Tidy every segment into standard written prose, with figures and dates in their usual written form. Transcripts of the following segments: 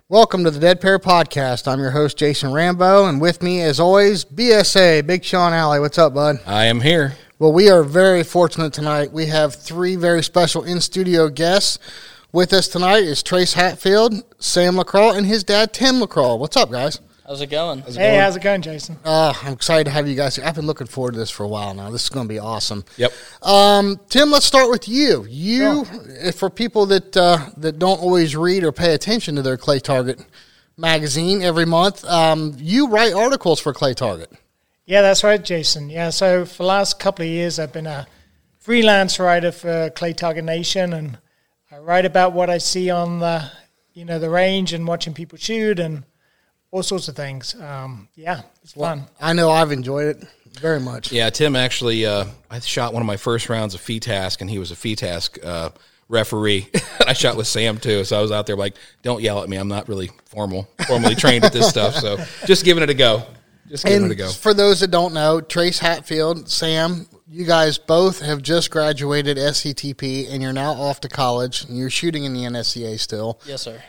Welcome to the Dead Pair Podcast. I'm your host, Jason Rambo, and with me, as always, BSA, Big Sean Alley. What's up, bud? I am here. Well, we are very fortunate tonight. We have three very special in-studio guests. With us tonight is Trace Hatfield, Sam LaCraw, and his dad, Tim LaCraw. What's up, guys? How's it going? How's it going, Jason? I'm excited to have you guys here. I've been looking forward to this for a while now. This is going to be awesome. Yep. Tim, let's start with you. For people that don't always read or pay attention to their Clay Target magazine every month, you write articles for Clay Target. Yeah, that's right, Jason. Yeah, so for the last couple of years, I've been a freelance writer for Clay Target Nation, and I write about what I see on the range and watching people shoot and all sorts of things. It's fun. I know I've enjoyed it very much. Yeah, Tim actually, I shot one of my first rounds of FETASC, and he was a FETASC referee. I shot with Sam, too, so I was out there like, don't yell at me. I'm not really formally trained at this stuff, so just giving it a go. For those that don't know, Trace Hatfield, Sam, you guys both have just graduated SCTP, and you're now off to college, and you're shooting in the NSCA still. Yes, sir.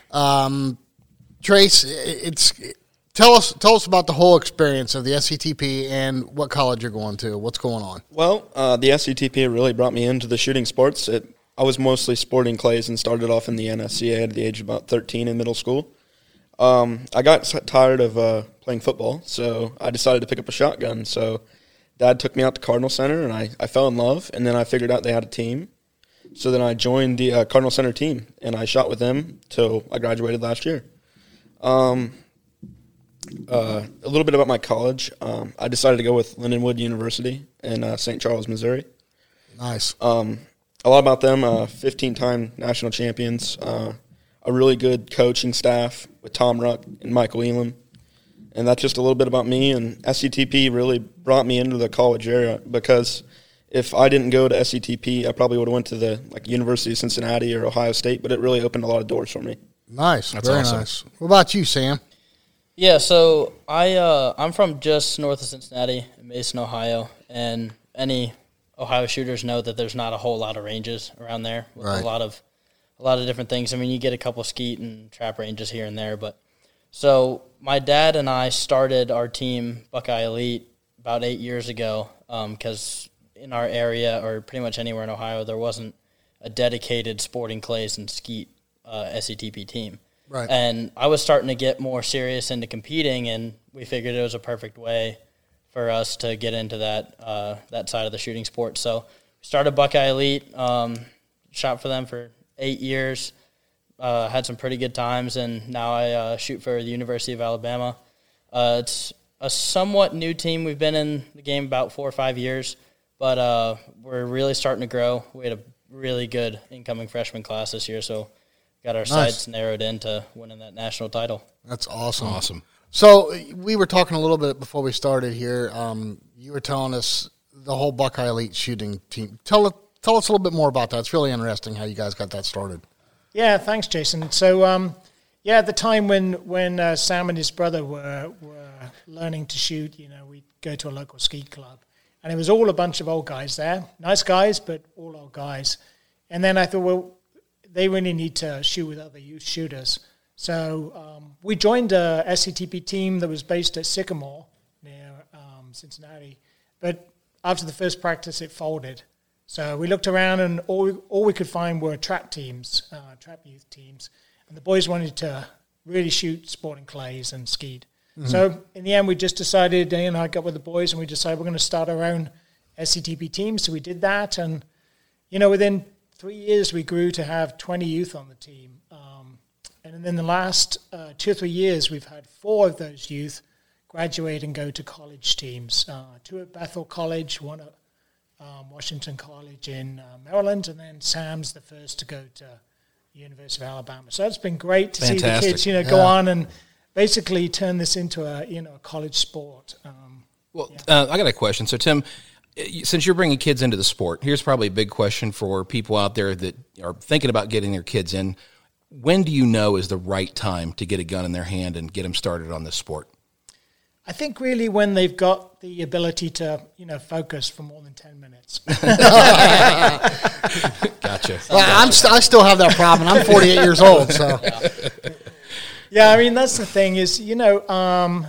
Trace, tell us about the whole experience of the SCTP and what college you're going to. What's going on? Well, the SCTP really brought me into the shooting sports. I was mostly sporting clays and started off in the NSCA at the age of about 13 in middle school. I got tired of playing football, so I decided to pick up a shotgun. So Dad took me out to Cardinal Center, and I fell in love, and then I figured out they had a team. So then I joined the Cardinal Center team, and I shot with them till I graduated last year. A little bit about my college. I decided to go with Lindenwood University in St. Charles, Missouri. Nice. A lot about them, 15-time national champions, a really good coaching staff with Tom Ruck and Michael Elam. And that's just a little bit about me. And SCTP really brought me into the college area because if I didn't go to SCTP, I probably would have went to the University of Cincinnati or Ohio State, but it really opened a lot of doors for me. Nice. That's very awesome. Nice. What about you, Sam? Yeah, so I'm from just north of Cincinnati, in Mason, Ohio, and any Ohio shooters know that there's not a whole lot of ranges around there with right. a lot of different things. I mean, you get a couple skeet and trap ranges here and there, but so my dad and I started our team, Buckeye Elite, about 8 years ago because in our area or pretty much anywhere in Ohio, there wasn't a dedicated sporting clays and skeet SCTP team. Right. And I was starting to get more serious into competing, and we figured it was a perfect way for us to get into that side of the shooting sport. So we started Buckeye Elite, shot for them for 8 years, had some pretty good times, and now I shoot for the University of Alabama. It's a somewhat new team. We've been in the game about 4 or 5 years, but we're really starting to grow. We had a really good incoming freshman class this year, so got our sights narrowed into winning that national title. That's awesome. Awesome. So we were talking a little bit before we started here. You were telling us the whole Buckeye Elite shooting team. Tell us a little bit more about that. It's really interesting how you guys got that started. Yeah, thanks, Jason. So, at the time when Sam and his brother were learning to shoot, we'd go to a local ski club. And it was all a bunch of old guys there. Nice guys, but all old guys. And then I thought, well, they really need to shoot with other youth shooters. So we joined a SCTP team that was based at Sycamore near Cincinnati. But after the first practice, it folded. So we looked around, and all we could find were trap teams, trap youth teams. And the boys wanted to really shoot sporting clays and skeet. Mm-hmm. So in the end, we just decided, I got with the boys, and we decided we're going to start our own SCTP team. So we did that. And, within 3 years, we grew to have 20 youth on the team. And in the last 2 or 3 years, we've had 4 of those youth graduate and go to college teams. 2 at Bethel College, 1 at Washington College in Maryland, and then Sam's the first to go to the University of Alabama. So it's been great to see the kids, go on and basically turn this into a college sport. I got a question. So, Tim, since you're bringing kids into the sport, here's probably a big question for people out there that are thinking about getting their kids in. When do you know is the right time to get a gun in their hand and get them started on this sport? I think really when they've got the ability to, focus for more than 10 minutes. Gotcha. Well, I still have that problem. I'm 48 years old, so. Yeah, I mean, that's the thing is, the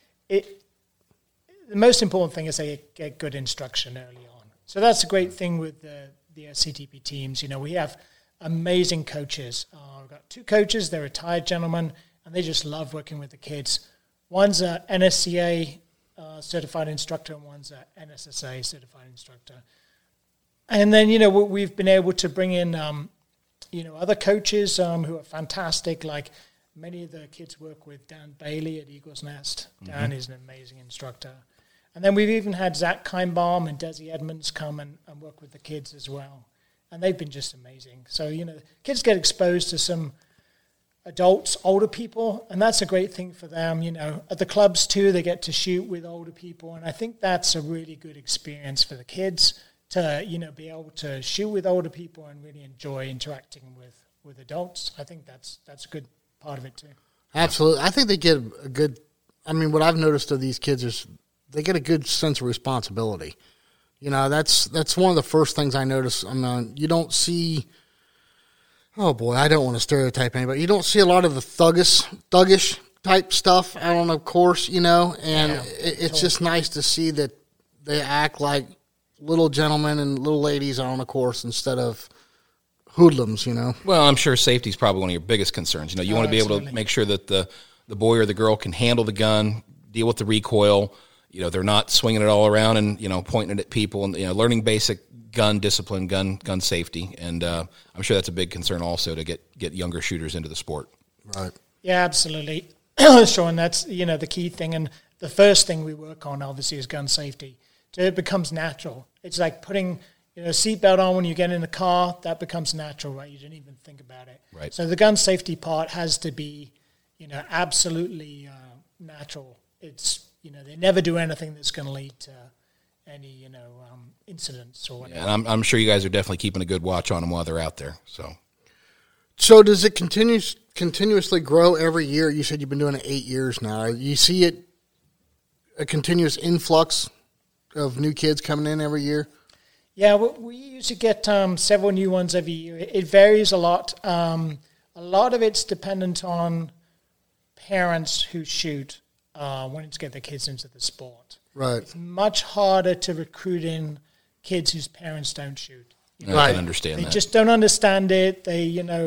most important thing is they get good instruction early on. So that's a great thing with the CTP teams. We have amazing coaches. We've got 2 coaches. They're retired gentlemen, and they just love working with the kids. One's a NSCA certified instructor, and one's a NSSA certified instructor. And then, we've been able to bring in, other coaches who are fantastic. Like many of the kids work with Dan Bailey at Eagles Nest. Dan is an amazing instructor. And then we've even had Zach Kinebaum and Desi Edmonds come and work with the kids as well. And they've been just amazing. So, kids get exposed to some adults, older people, and that's a great thing for them. At the clubs too, they get to shoot with older people, and I think that's a really good experience for the kids to, be able to shoot with older people and really enjoy interacting with adults. I think that's a good part of it too. Absolutely. I think they get a good, what I've noticed of these kids is they get a good sense of responsibility. That's one of the first things I notice. You don't see, oh boy, I don't want to stereotype anybody. You don't see a lot of the thuggish type stuff out on the course, it's just nice to see that they act like little gentlemen and little ladies out on the course instead of hoodlums, Well, I'm sure safety is probably one of your biggest concerns. You want to be able to make sure that the boy or the girl can handle the gun, deal with the recoil. They're not swinging it all around and, pointing it at people and, learning basic gun discipline, gun safety. And I'm sure that's a big concern also to get younger shooters into the sport. Right. Yeah, absolutely. Sean, that's, the key thing. And the first thing we work on, obviously, is gun safety. So it becomes natural. It's like putting a seatbelt on when you get in the car. That becomes natural, right? You didn't even think about it. Right. So the gun safety part has to be, absolutely natural. It's, they never do anything that's going to lead to any, incidents or whatever. Yeah, and I'm sure you guys are definitely keeping a good watch on them while they're out there. So does it continuously grow every year? You said you've been doing it 8 years now. You see it a continuous influx of new kids coming in every year? Yeah, we usually get several new ones every year. It varies a lot. A lot of it's dependent on parents who shoot wanting to get their kids into the sport. Right. It's much harder to recruit in kids whose parents don't shoot. I can understand they that. They just don't understand it. They,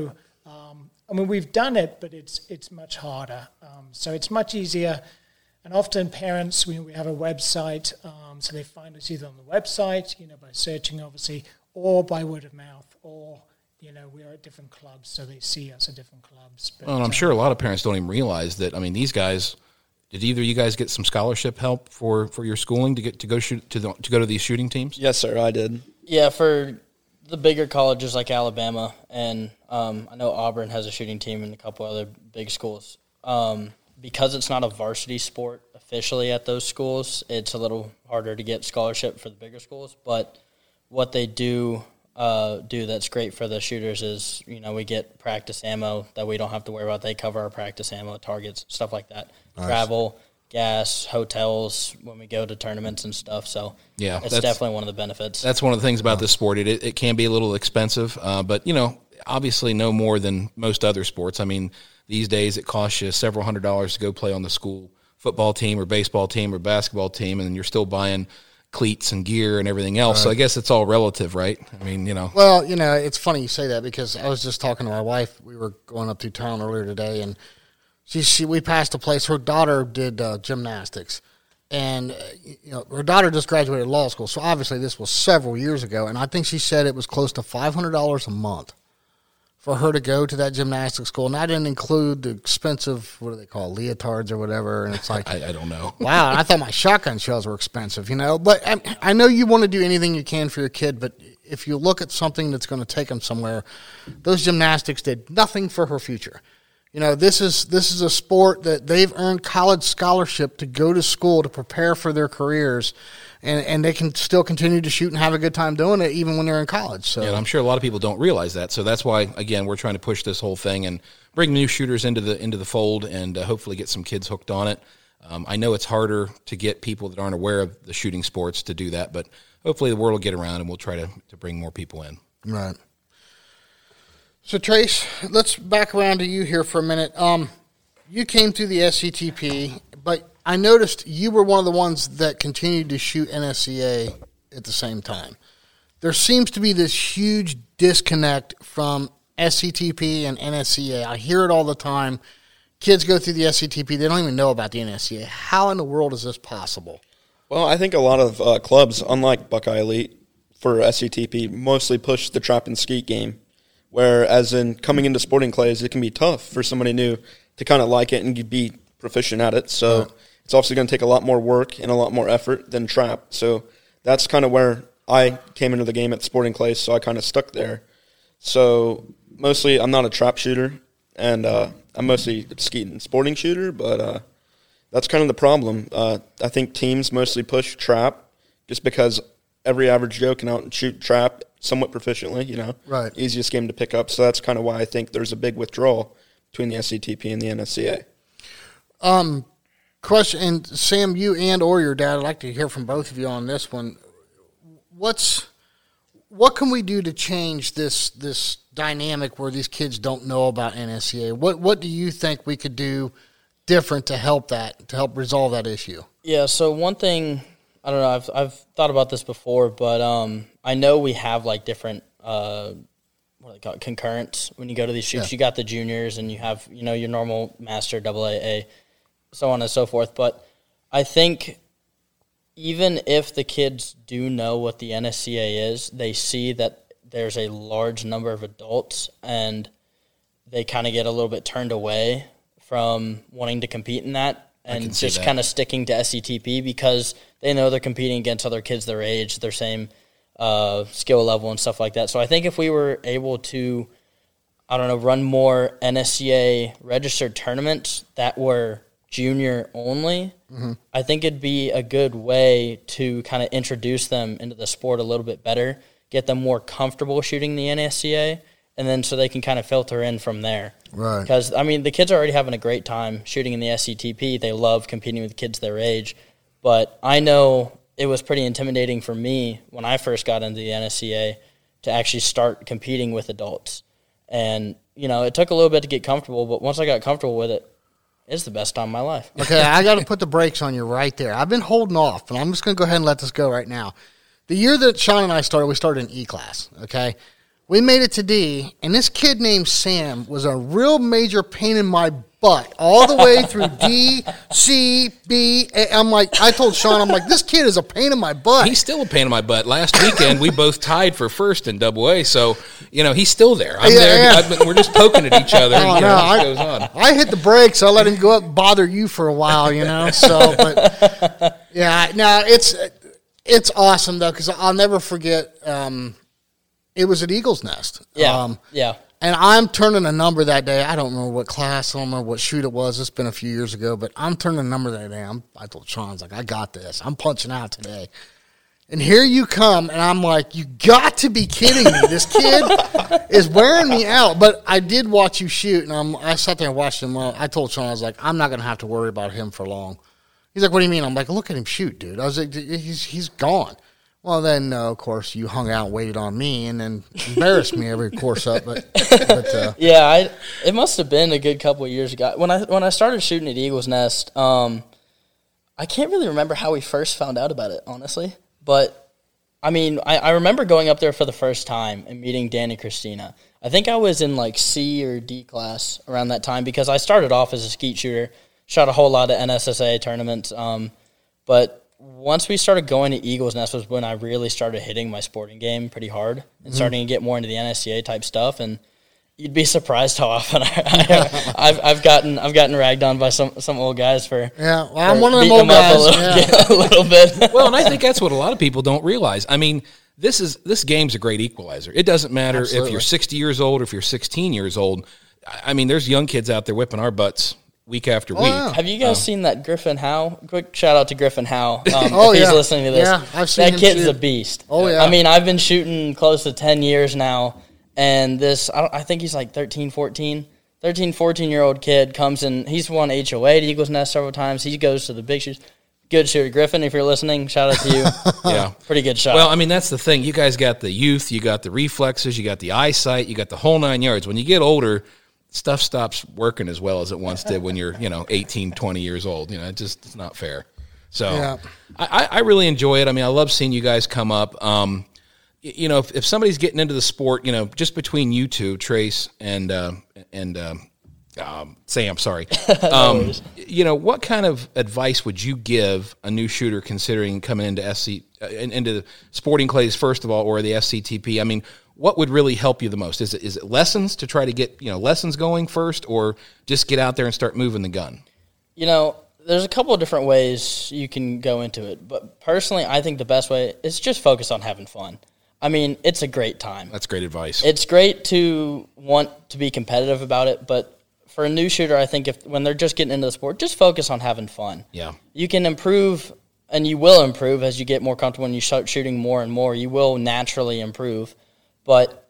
we've done it, but it's much harder. So it's much easier. And often parents, we have a website, so they find us either on the website, by searching, obviously, or by word of mouth, or, we're at different clubs, so they see us at different clubs. But, well, and I'm sure a lot of parents don't even realize that, these guys, did either of you guys get some scholarship help for your schooling to go to these shooting teams? Yes, sir, I did. Yeah, for the bigger colleges like Alabama, and I know Auburn has a shooting team and a couple other big schools. Because it's not a varsity sport officially at those schools, it's a little harder to get scholarship for the bigger schools. But what they do that's great for the shooters is, we get practice ammo that we don't have to worry about. They cover our practice ammo, targets, stuff like that. Nice. Travel, gas, hotels when we go to tournaments and stuff. So yeah, it's definitely one of the benefits. That's one of the things about this sport. It can be a little expensive, but, obviously no more than most other sports. These days it costs you several $100s to go play on the school football team or baseball team or basketball team, and you're still buying cleats and gear and everything else. Right. So I guess it's all relative, right? Well, it's funny you say that because I was just talking to my wife. We were going up through town earlier today, and we passed a place. Her daughter did gymnastics, and her daughter just graduated law school. So obviously this was several years ago, and I think she said it was close to $500 a month for her to go to that gymnastics school. And I didn't include the expensive, what do they call, leotards or whatever. And it's like, I don't know. Wow, I thought my shotgun shells were expensive, But I know you want to do anything you can for your kid, but if you look at something that's going to take them somewhere, those gymnastics did nothing for her future. This is a sport that they've earned college scholarship to go to school to prepare for their careers, and they can still continue to shoot and have a good time doing it even when they're in college. So, yeah, and I'm sure a lot of people don't realize that. So that's why, again, we're trying to push this whole thing and bring new shooters into the fold and hopefully get some kids hooked on it. I know it's harder to get people that aren't aware of the shooting sports to do that, but hopefully the word will get around and we'll try to bring more people in. Right. So, Trace, let's back around to you here for a minute. you came through the SCTP, but I noticed you were one of the ones that continued to shoot NSCA at the same time. There seems to be this huge disconnect from SCTP and NSCA. I hear it all the time. Kids go through the SCTP, they don't even know about the NSCA. How in the world is this possible? Well, I think a lot of clubs, unlike Buckeye Elite, for SCTP, mostly push the trap and skeet game, whereas in coming into sporting clays, it can be tough for somebody new to kind of like it and be proficient at it. So it's obviously going to take a lot more work and a lot more effort than trap. So that's kind of where I came into the game at sporting clays, so I kind of stuck there. So mostly I'm not a trap shooter, and I'm mostly a skeet and sporting shooter, but that's kind of the problem. I think teams mostly push trap just because every average Joe can out and shoot trap somewhat proficiently, you know. Right. Easiest game to pick up. So that's kind of why I think there's a big withdrawal between the SCTP and the NSCA. Question, and Sam, you and or your dad, I'd like to hear from both of you on this one. What can we do to change this dynamic where these kids don't know about NSCA? What do you think we could do different to help resolve that issue? Yeah, so one thing, I don't know, I've thought about this before, but I know we have like different what do they call it, concurrents when you go to these shoots. Yeah. You got the juniors and you have, you know, your normal master, AA, so on and so forth. But I think even if the kids do know what the NSCA is, they see that there's a large number of adults and they kind of get a little bit turned away from wanting to compete in that and just kind of sticking to SCTP because they know they're competing against other kids their age, their same skill level and stuff like that. So I think if we were able to, I don't know, run more NSCA registered tournaments that were junior only, I think it'd be a good way to kind of introduce them into the sport a little bit better, get them more comfortable shooting the NSCA, and then so they can kind of filter in from there. Right. Because, I mean, the kids are already having a great time shooting in the SCTP. They love competing with kids their age. But I know it was pretty intimidating for me when I first got into the NSCA to actually start competing with adults. And, you know, it took a little bit to get comfortable, but once I got comfortable with it, it's the best time of my life. Okay, I got to put the brakes on you right there. I've been holding off, and I'm just going to go ahead and let this go right now. The year that Sean and I started, we started in E-class, okay? We made it to D, and this kid named Sam was a real major pain in my butt all the way through D, C, B. I'm like, I told Sean, I'm like, this kid is a pain in my butt. He's still a pain in my butt. Last weekend, we both tied for first in AA, so, you know, he's still there. I'm there. Yeah. We're just poking at each other. Oh, and, no, it goes on. I hit the brakes. I let him go up and bother you for a while, you know. So, but, yeah, no, it's awesome, though, because I'll never forget it was at Eagle's Nest. Yeah, yeah. And I'm turning a number that day. I don't remember what class, I don't remember what shoot it was. It's been a few years ago, but I'm turning a number that day. I told Sean, I was like, I got this. I'm punching out today. And here you come, and I'm like, you got to be kidding me. This kid is wearing me out. But I did watch you shoot, and I sat there and watched him. I told Sean, I was like, I'm not going to have to worry about him for long. He's like, what do you mean? I'm like, look at him shoot, dude. I was like, he's gone. Well, then, of course, you hung out and waited on me and then embarrassed me every course up. But yeah, it must have been a good couple of years ago. When I started shooting at Eagle's Nest, I can't really remember how we first found out about it, honestly. But, I mean, I remember going up there for the first time and meeting Dan and Christina. I think I was in, like, C or D class around that time because I started off as a skeet shooter, shot a whole lot of NSSA tournaments, but once we started going to Eagle's Nest was when I really started hitting my sporting game pretty hard and starting to get more into the NSCA type stuff. And you'd be surprised how often I've gotten ragged on by some old guys for I'm one of them old guys a little bit. Well, and I think that's what a lot of people don't realize. I mean, this game's a great equalizer. It doesn't matter if you're 60 years old or if you're 16 years old. I mean, there's young kids out there whipping our butts week after week. Yeah. Have you guys seen that Griffin Howe? Quick shout out to Griffin Howe. If he's listening to this. Yeah, I've seen that him kid's shoot. a beast. Oh, yeah. I mean, I've been shooting close to 10 years now, and I think he's like 13, 14-year-old kid comes in. He's won HOA at Eagle's Nest several times. He goes to the big shoots. Good shooter. Griffin, if you're listening, shout out to you. Yeah. Pretty good shot. Well, I mean, that's the thing. You guys got the youth, you got the reflexes, you got the eyesight, you got the whole 9 yards. When you get older, stuff stops working as well as it once did when you're, 18, 20 years old. It's not fair. So Yeah. I really enjoy it. I mean, I love seeing you guys come up. If somebody's getting into the sport, just between you two, Trace and Sam, sorry. What kind of advice would you give a new shooter considering coming into into Sporting Clays first of all, or the SCTP? I mean, what would really help you the most? Is it lessons to try to get lessons going first, or just get out there and start moving the gun? There's a couple of different ways you can go into it, but personally, I think the best way is just focus on having fun. I mean, it's a great time. That's great advice. It's great to want to be competitive about it, but for a new shooter, I think when they're just getting into the sport, just focus on having fun. Yeah. You can improve, and you will improve as you get more comfortable and you start shooting more and more. You will naturally improve, but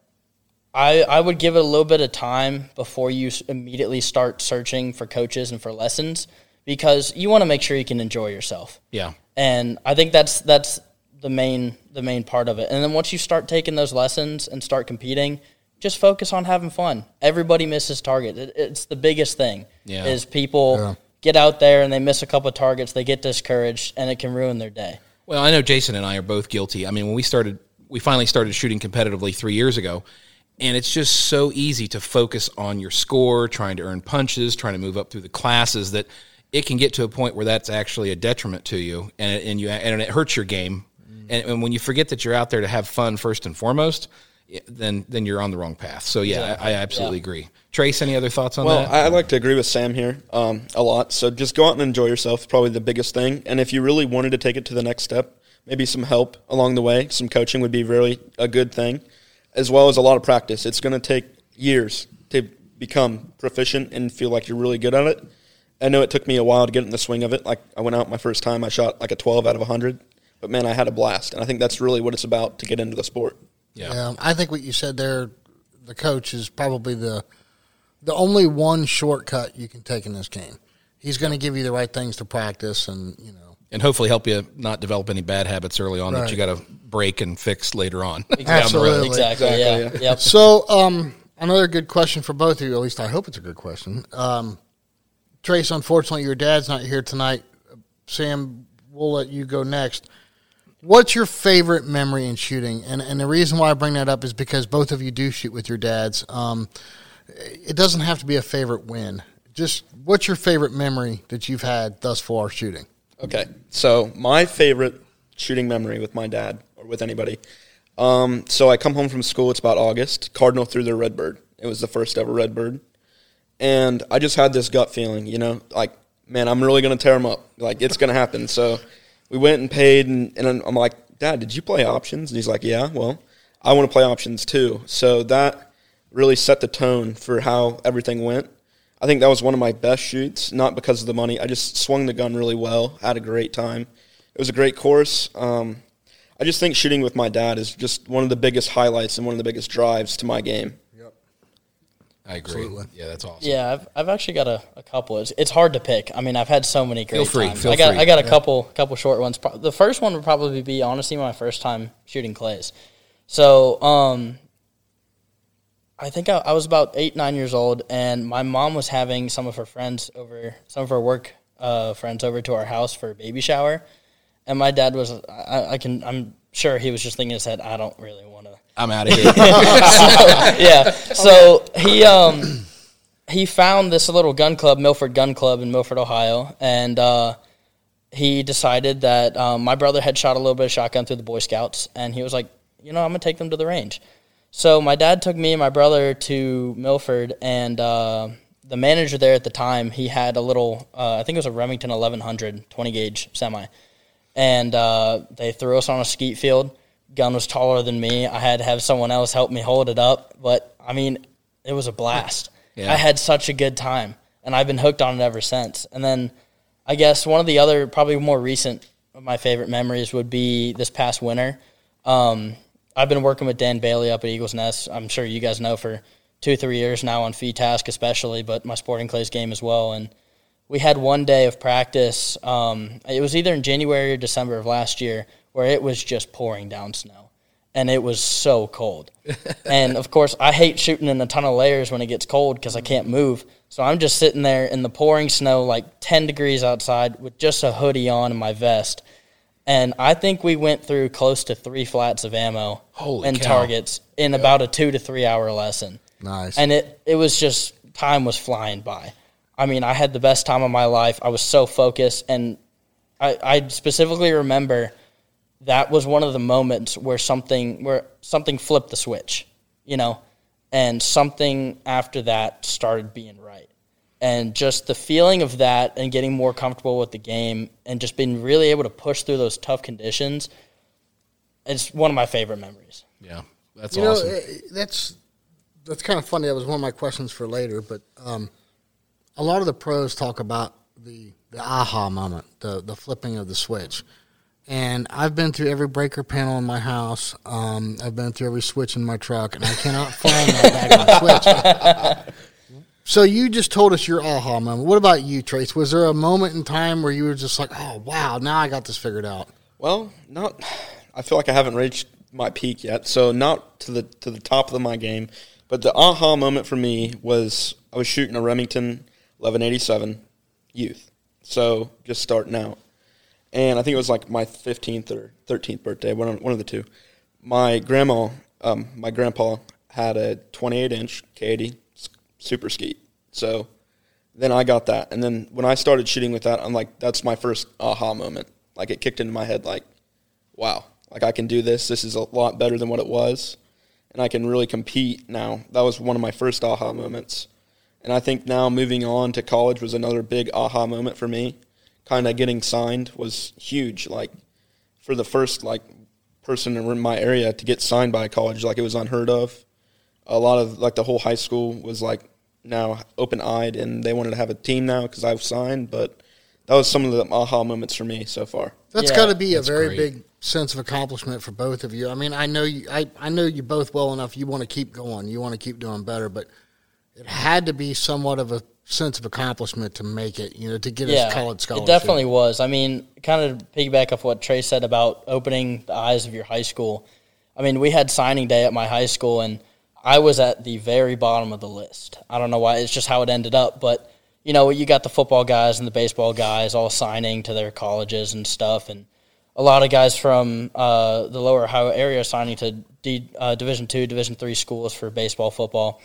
I would give it a little bit of time before you immediately start searching for coaches and for lessons, because you want to make sure you can enjoy yourself. Yeah. And I think that's the main part of it. And then once you start taking those lessons and start competing, just focus on having fun. Everybody misses target. It's the biggest thing. Yeah. Is people get out there and they miss a couple of targets, they get discouraged, and it can ruin their day. Well, I know Jason and I are both guilty. I mean, when we finally started shooting competitively 3 years ago, and it's just so easy to focus on your score, trying to earn punches, trying to move up through the classes, that it can get to a point where that's actually a detriment to you, and it hurts your game. And when you forget that you're out there to have fun first and foremost, then you're on the wrong path. So, I absolutely agree. Trace, any other thoughts on that? Well, I'd like to agree with Sam here a lot. So just go out and enjoy yourself is probably the biggest thing. And if you really wanted to take it to the next step, maybe some help along the way, some coaching would be really a good thing, as well as a lot of practice. It's going to take years to become proficient and feel like you're really good at it. I know it took me a while to get in the swing of it. Like, I went out my first time, I shot like a 12 out of 100. But, man, I had a blast. And I think that's really what it's about to get into the sport. Yeah. I think what you said there, the coach is probably the only one shortcut you can take in this game. He's going to give you the right things to practice and hopefully help you not develop any bad habits early on that you got to break and fix later on. Absolutely. Exactly. Yeah. Yep. So, another good question for both of you, at least I hope it's a good question. Trace, unfortunately, your dad's not here tonight. Sam, we'll let you go next. What's your favorite memory in shooting? And the reason why I bring that up is because both of you do shoot with your dads. It doesn't have to be a favorite win. Just what's your favorite memory that you've had thus far shooting? Okay, so my favorite shooting memory with my dad or with anybody. So I come home from school, it's about August. Cardinal threw their Redbird. It was the first ever Redbird. And I just had this gut feeling, like, man, I'm really going to tear them up. Like, it's going to happen. So we went and paid, and I'm like, Dad, did you play options? And he's like, yeah, well, I want to play options too. So that really set the tone for how everything went. I think that was one of my best shoots, not because of the money. I just swung the gun really well, had a great time. It was a great course. I just think shooting with my dad is just one of the biggest highlights and one of the biggest drives to my game. I agree. Absolutely. Yeah, that's awesome. Yeah, I've actually got a couple. It's hard to pick. I mean, I've had so many great times. I got a couple short ones. The first one would probably be, honestly, my first time shooting clays. So, I think I was about 8, 9 years old, and my mom was having some of her work friends over to our house for a baby shower, and my dad was. I'm sure he was just thinking in his head, I don't really want to. I'm out of here. So he found this little gun club, Milford Gun Club in Milford, Ohio, and he decided that my brother had shot a little bit of shotgun through the Boy Scouts, and he was like, I'm going to take them to the range. So my dad took me and my brother to Milford, and the manager there at the time, he had a little, I think it was a Remington 1100 20-gauge semi, and they threw us on a skeet field. Gun was taller than me. I had to have someone else help me hold it up. But, I mean, it was a blast. Yeah. I had such a good time, and I've been hooked on it ever since. And then I guess one of the other, probably more recent of my favorite memories would be this past winter. I've been working with Dan Bailey up at Eagles Nest. I'm sure you guys know for 2-3 years now on Feed Task especially, but my Sporting Clays game as well. And we had one day of practice. It was either in January or December of last year, where it was just pouring down snow. and it was so cold. And, of course, I hate shooting in a ton of layers when it gets cold because I can't move. So I'm just sitting there in the pouring snow, like 10 degrees outside, with just a hoodie on and my vest. And I think we went through close to 3 flats of ammo and targets in about a 2 to 3 hour lesson. Nice. And it was just, time was flying by. I mean, I had the best time of my life. I was so focused, and I specifically remember that was one of the moments where something flipped the switch, you know, and something after that started being right. And just the feeling of that and getting more comfortable with the game and just being really able to push through those tough conditions, it's one of my favorite memories. Yeah, that's awesome. That's kind of funny. That was one of my questions for later, but a lot of the pros talk about the aha moment, the flipping of the switch. And I've been through every breaker panel in my house. I've been through every switch in my truck, and I cannot find that daggone switch. So you just told us your aha moment. What about you, Trace? Was there a moment in time where you were just like, oh, wow, now I got this figured out? Well, I feel like I haven't reached my peak yet, so not to the top of my game. But the aha moment for me was I was shooting a Remington 1187 youth, so just starting out. And I think it was like my 15th or 13th birthday, one of the two. My grandpa had a 28-inch K80 Super Skeet. So then I got that. And then when I started shooting with that, I'm like, that's my first aha moment. Like, it kicked into my head like, wow, like I can do this. This is a lot better than what it was. And I can really compete now. That was one of my first aha moments. And I think now moving on to college was another big aha moment for me. Kind of getting signed was huge. Like, for the first, like, person in my area to get signed by a college, like, it was unheard of. A lot of, like, the whole high school was, like, now open-eyed, and they wanted to have a team now because I was signed. But that was some of the aha moments for me so far. That's got to be a very big sense of accomplishment for both of you. I mean, I know you both well enough. You want to keep going. You want to keep doing better. But it had to be somewhat of a sense of accomplishment to make it, you know, to get a college scholarship. It definitely was. I mean, kind of piggyback off what Trey said about opening the eyes of your high school. I mean, we had signing day at my high school, and I was at the very bottom of the list. I don't know why. It's just how it ended up. But, you know, you got the football guys and the baseball guys all signing to their colleges and stuff, and a lot of guys from the lower Ohio area signing to Division II, Division III schools for baseball, football.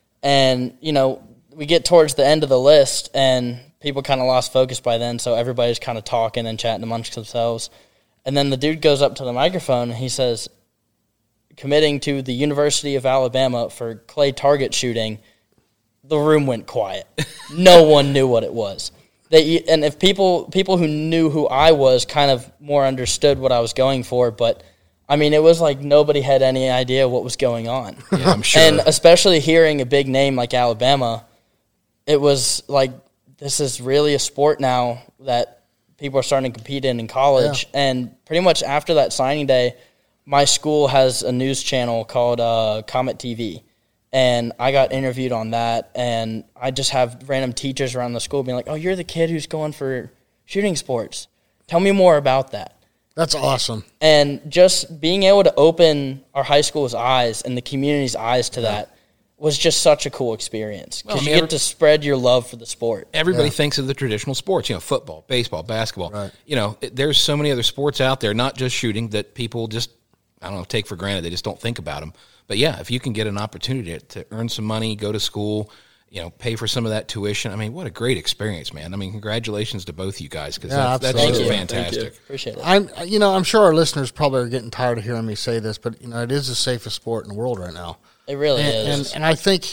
And, you know, we get towards the end of the list, and people kind of lost focus by then, so everybody's kind of talking and chatting amongst themselves. And then the dude goes up to the microphone, and he says, committing to the University of Alabama for clay target shooting. The room went quiet. No one knew what it was. And if people who knew who I was kind of more understood what I was going for, but I mean, it was like nobody had any idea what was going on. Yeah, I'm sure. And especially hearing a big name like Alabama, it was like, this is really a sport now that people are starting to compete in college. Yeah. And pretty much after that signing day, my school has a news channel called Comet TV. And I got interviewed on that, and I just have random teachers around the school being like, oh, you're the kid who's going for shooting sports. Tell me more about that. That's awesome. And just being able to open our high school's eyes and the community's eyes to that was just such a cool experience because you get to spread your love for the sport. Everybody thinks of the traditional sports, you know, football, baseball, basketball. Right. You know, there's so many other sports out there, not just shooting, that people just, I don't know, take for granted. They just don't think about them. But, yeah, if you can get an opportunity to earn some money, go to school, you know, pay for some of that tuition, I mean, what a great experience, man. I mean, congratulations to both you guys because that's just fantastic. Appreciate it. I'm sure our listeners probably are getting tired of hearing me say this, but, you know, it is the safest sport in the world right now. It really is. And I think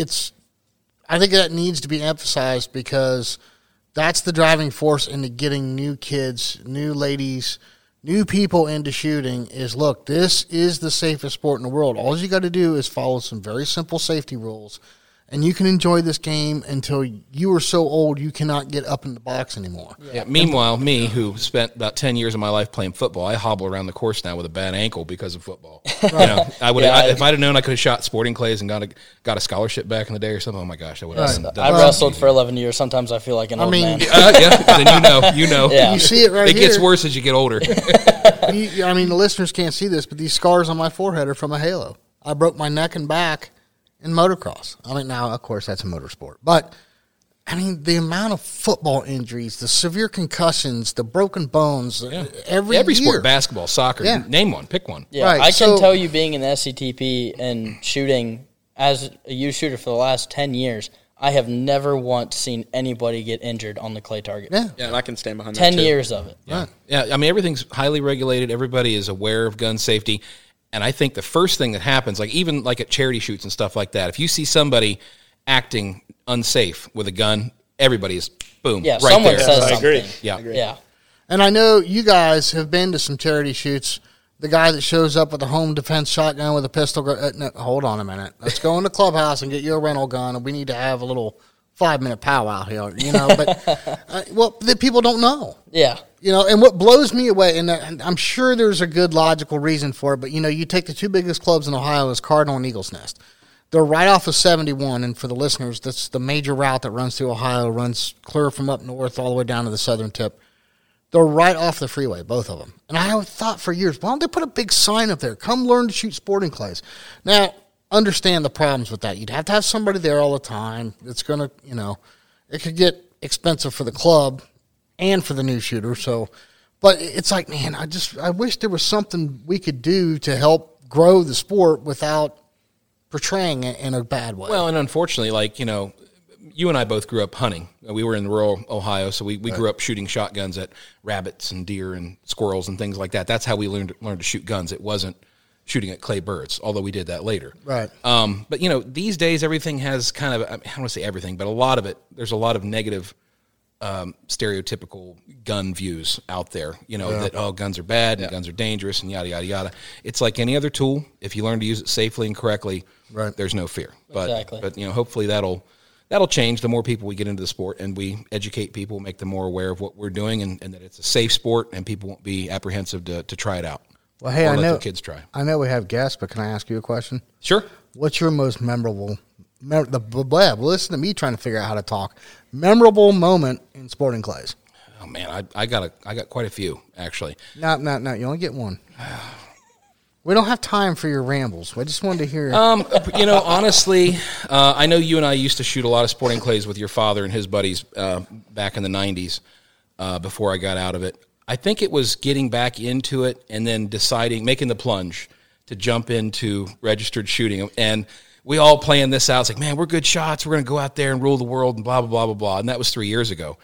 that needs to be emphasized because that's the driving force into getting new kids, new ladies, new people into shooting is, look, this is the safest sport in the world. All you got to do is follow some very simple safety rules, and you can enjoy this game until you are so old you cannot get up in the box anymore. Yeah. Meanwhile, me, who spent about 10 years of my life playing football, I hobble around the course now with a bad ankle because of football. I would if I'd have known I could have shot sporting clays and got a scholarship back in the day or something. Oh my gosh, I would have done. I wrestled for 11 years. Sometimes I feel like an old man. Then you know. Yeah. You see it right It here. gets worse as you get older. The listeners can't see this, but these scars on my forehead are from a halo. I broke my neck and back in motocross. Now, of course, that's a motorsport. But, the amount of football injuries, the severe concussions, the broken bones, every year. sport, basketball, soccer, name one, pick one. Yeah, Right, I can tell you being in the SCTP and shooting as a youth shooter for the last 10 years, I have never once seen anybody get injured on the clay target. Yeah. Yeah, and I can stand behind that 10 too. years of it. Yeah. Yeah. Everything's highly regulated. Everybody is aware of gun safety. And I think the first thing that happens, even at charity shoots and stuff like that, if you see somebody acting unsafe with a gun, everybody is boom, Yeah, right someone there. says I something. agree. Yeah. Yeah. And I know you guys have been to some charity shoots. The guy that shows up with a home defense shotgun with a pistol. No, hold on a minute. Let's go in the clubhouse and get you a rental gun, and we need to have a little 5-minute powwow here. But the people don't know. Yeah. And what blows me away, and I'm sure there's a good logical reason for it, but you take the two biggest clubs in Ohio is Cardinal and Eagles Nest. They're right off of 71, and for the listeners, that's the major route that runs through Ohio, runs clear from up north all the way down to the southern tip. They're right off the freeway, both of them. And I thought for years, why don't they put a big sign up there? Come learn to shoot sporting clays. Now, understand the problems with that. You'd have to have somebody there all the time. It's going to, it could get expensive for the club and for the new shooter. So, but it's like, man, I wish there was something we could do to help grow the sport without portraying it in a bad way. Well, and unfortunately, you and I both grew up hunting. We were in rural Ohio, so we grew up shooting shotguns at rabbits and deer and squirrels and things like that. That's how we learned to shoot guns. It wasn't shooting at clay birds, although we did that later. Right. But, these days everything has kind of, I don't want to say everything, but a lot of it, there's a lot of negative stereotypical gun views out there, that, guns are bad and guns are dangerous and yada, yada, yada. It's like any other tool. If you learn to use it safely and correctly, there's no fear. Exactly. But hopefully that'll change the more people we get into the sport and we educate people, make them more aware of what we're doing and that it's a safe sport and people won't be apprehensive to try it out. Well, hey, or let their kids try. I know we have guests, but can I ask you a question? Sure. What's your most memorable? Listen to me trying to figure out how to talk. Memorable moment in sporting clays. Oh man, I got quite a few actually. No. You only get one. We don't have time for your rambles. I just wanted to hear. Honestly, I know you and I used to shoot a lot of sporting clays with your father and his buddies back in the 90s before I got out of it. I think it was getting back into it and then making the plunge to jump into registered shooting. And we all planned this out. It's like, man, we're good shots. We're going to go out there and rule the world and blah, blah, blah, blah, blah. And that was 3 years ago.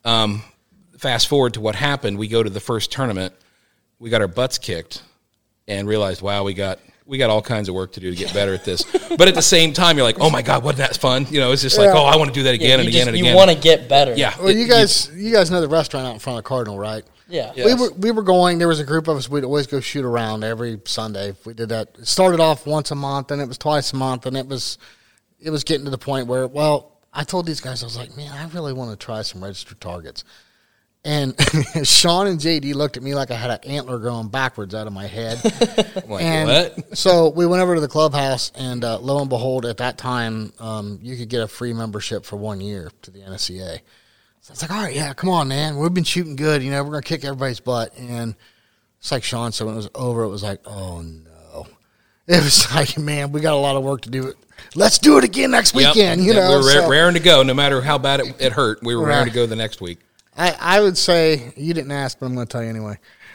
Fast forward to what happened. We go to the first tournament. We got our butts kicked and realized, wow, we got all kinds of work to do to get better at this. But at the same time, you're like, oh my God, wasn't that fun? It's just like, oh, I want to do that again and again and again. You want to get better. Yeah. Well, you guys know the restaurant out in front of Cardinal, right? Yeah. Yes. We were going. There was a group of us. We'd always go shoot around every Sunday. We did that. It started off once a month, and it was twice a month, and it was getting to the point where, I told these guys, I was like, man, I really want to try some registered targets. And Sean and JD looked at me like I had an antler going backwards out of my head. What? So we went over to the clubhouse, and lo and behold, at that time, you could get a free membership for 1 year to the NSCA. So I was like, all right, yeah, come on, man. We've been shooting good. We're going to kick everybody's butt. And it's like Sean said, when it was over, it was like, oh, no. It was like, man, we got a lot of work to do. Let's do it again next weekend. We were raring to go. No matter how bad it hurt, we were raring to go the next week. I would say, you didn't ask, but I'm going to tell you anyway.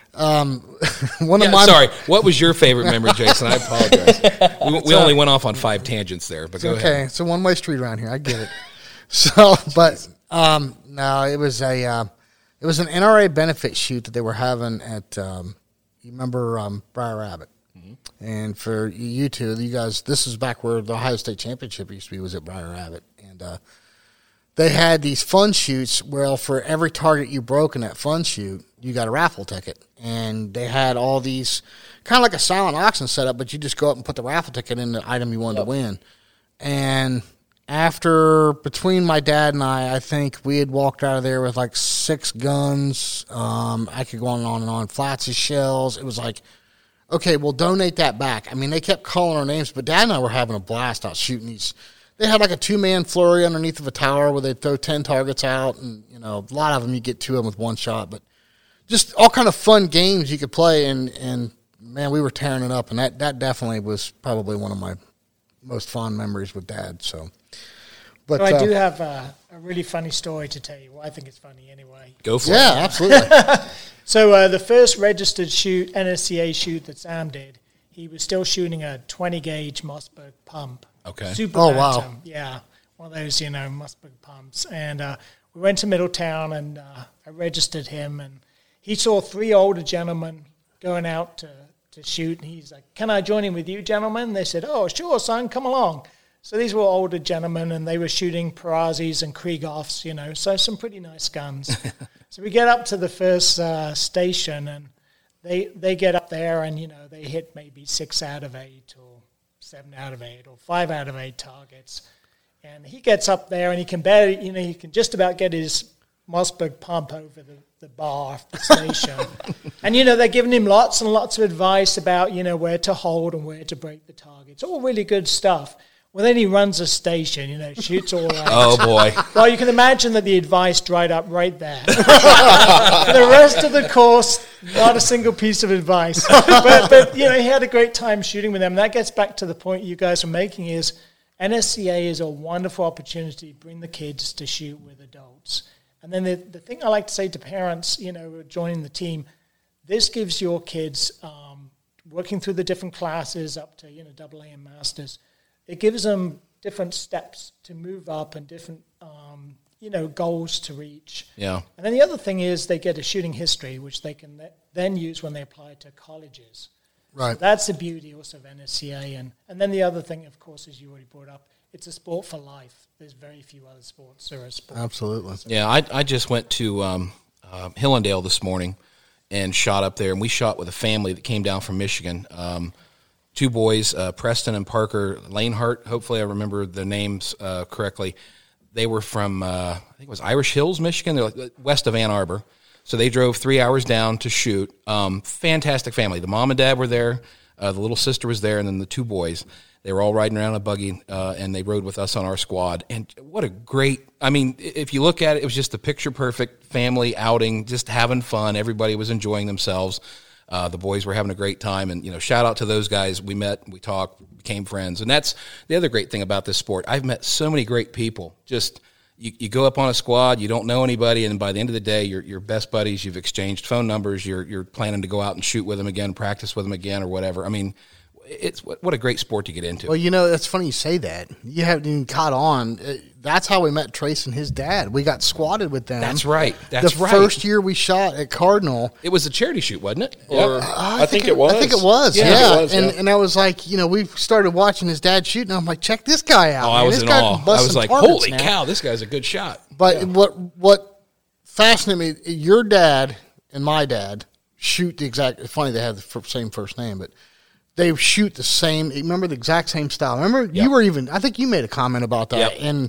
Sorry, what was your favorite memory, Jason? I apologize. We only went off on 5 tangents there, but go ahead. Okay, it's a one-way street around here. I get it. So, but no, it was an NRA benefit shoot that they were having at you remember Briar Rabbit. Mm-hmm. And for you guys, this is back where the Ohio State Championship used to be, was at Briar Rabbit, and they had these fun shoots where for every target you broke in that fun shoot, you got a raffle ticket. And they had all these, kind of like a silent auction setup, but you just go up and put the raffle ticket in the item you wanted to win. And between my dad and I think we had walked out of there with like 6 guns. I could go on and on, flats of shells. It was like, okay, we'll donate that back. I mean, they kept calling our names, but Dad and I were having a blast out shooting these. They had like a 2-man flurry underneath of a tower where they'd throw 10 targets out, and a lot of them you get 2 of them with 1 shot, but just all kind of fun games you could play, and man, we were tearing it up, and that definitely was probably one of my most fond memories with Dad. So, but I do have a really funny story to tell you. Well, I think it's funny anyway. Go for it. Yeah, absolutely. So the first registered NSCA shoot that Sam did, he was still shooting a 20-gauge Mossberg pump. Okay. Super Oh, Bantam. wow. Yeah, one of those, Mossberg pumps. And we went to Middletown, and I registered him, and he saw 3 older gentlemen going out to shoot, and he's like, "Can I join in with you, gentlemen?" They said, "Oh, sure, son, come along." So these were older gentlemen, and they were shooting Perazzi's and Kriegoffs, so some pretty nice guns. So we get up to the first station, and they get up there, and, they hit maybe 6 out of 8 or 7 out of 8 or 5 out of 8 targets. And he gets up there, and he can barely, he can just about get his Mossberg pump over the bar of the station. And, they're giving him lots and lots of advice about, where to hold and where to break the targets. All really good stuff. Well, then he runs a station, shoots all out. Oh, boy. Well, you can imagine that the advice dried up right there. For the rest of the course, not a single piece of advice. But he had a great time shooting with them. And that gets back to the point you guys are making is NSCA is a wonderful opportunity to bring the kids to shoot with adults. And then the thing I like to say to parents, joining the team, this gives your kids, working through the different classes up to, AA and Masters, it gives them different steps to move up and different, goals to reach. Yeah. And then the other thing is they get a shooting history, which they can then use when they apply to colleges. Right. So that's the beauty also of NSCA. And then the other thing, of course, as you already brought up, it's a sport for life. There's very few other sports that are a sport. Absolutely. Yeah, I just went to Hillendale this morning and shot up there, and we shot with a family that came down from Michigan. 2 boys, Preston and Parker Lanehart. Hopefully I remember the names correctly. They were from, I think it was Irish Hills, Michigan. They're like west of Ann Arbor. So they drove 3 hours down to shoot. Fantastic family. The mom and dad were there. The little sister was there, and then the 2 boys. They were all riding around in a buggy, and they rode with us on our squad. And what a great, if you look at it, it was just a picture-perfect family outing, just having fun. Everybody was enjoying themselves. The boys were having a great time, and, shout out to those guys. We met, we talked, became friends. And that's the other great thing about this sport. I've met so many great people. Just you go up on a squad, you don't know anybody, and by the end of the day, you're best buddies. You've exchanged phone numbers. You're planning to go out and shoot with them again, practice with them again, or whatever. It's what a great sport to get into. Well, it's funny you say that. You haven't even caught on. That's how we met Trace and his dad. We got squatted with them. That's right. The first year we shot at Cardinal. It was a charity shoot, wasn't it? Or I think it was. I think it was. Yeah. Yeah. It was, and I was like, we started watching his dad shoot, and I'm like, check this guy out. Oh, man. I was This in guy awe. can I bust was some like, targets holy now. cow, this guy's a good shot. But what fascinated me, your dad and my dad shoot the exact. It's funny they have the same first name, but they shoot the same. Remember the exact same style. Remember you were even. I think you made a comment about that. Yep.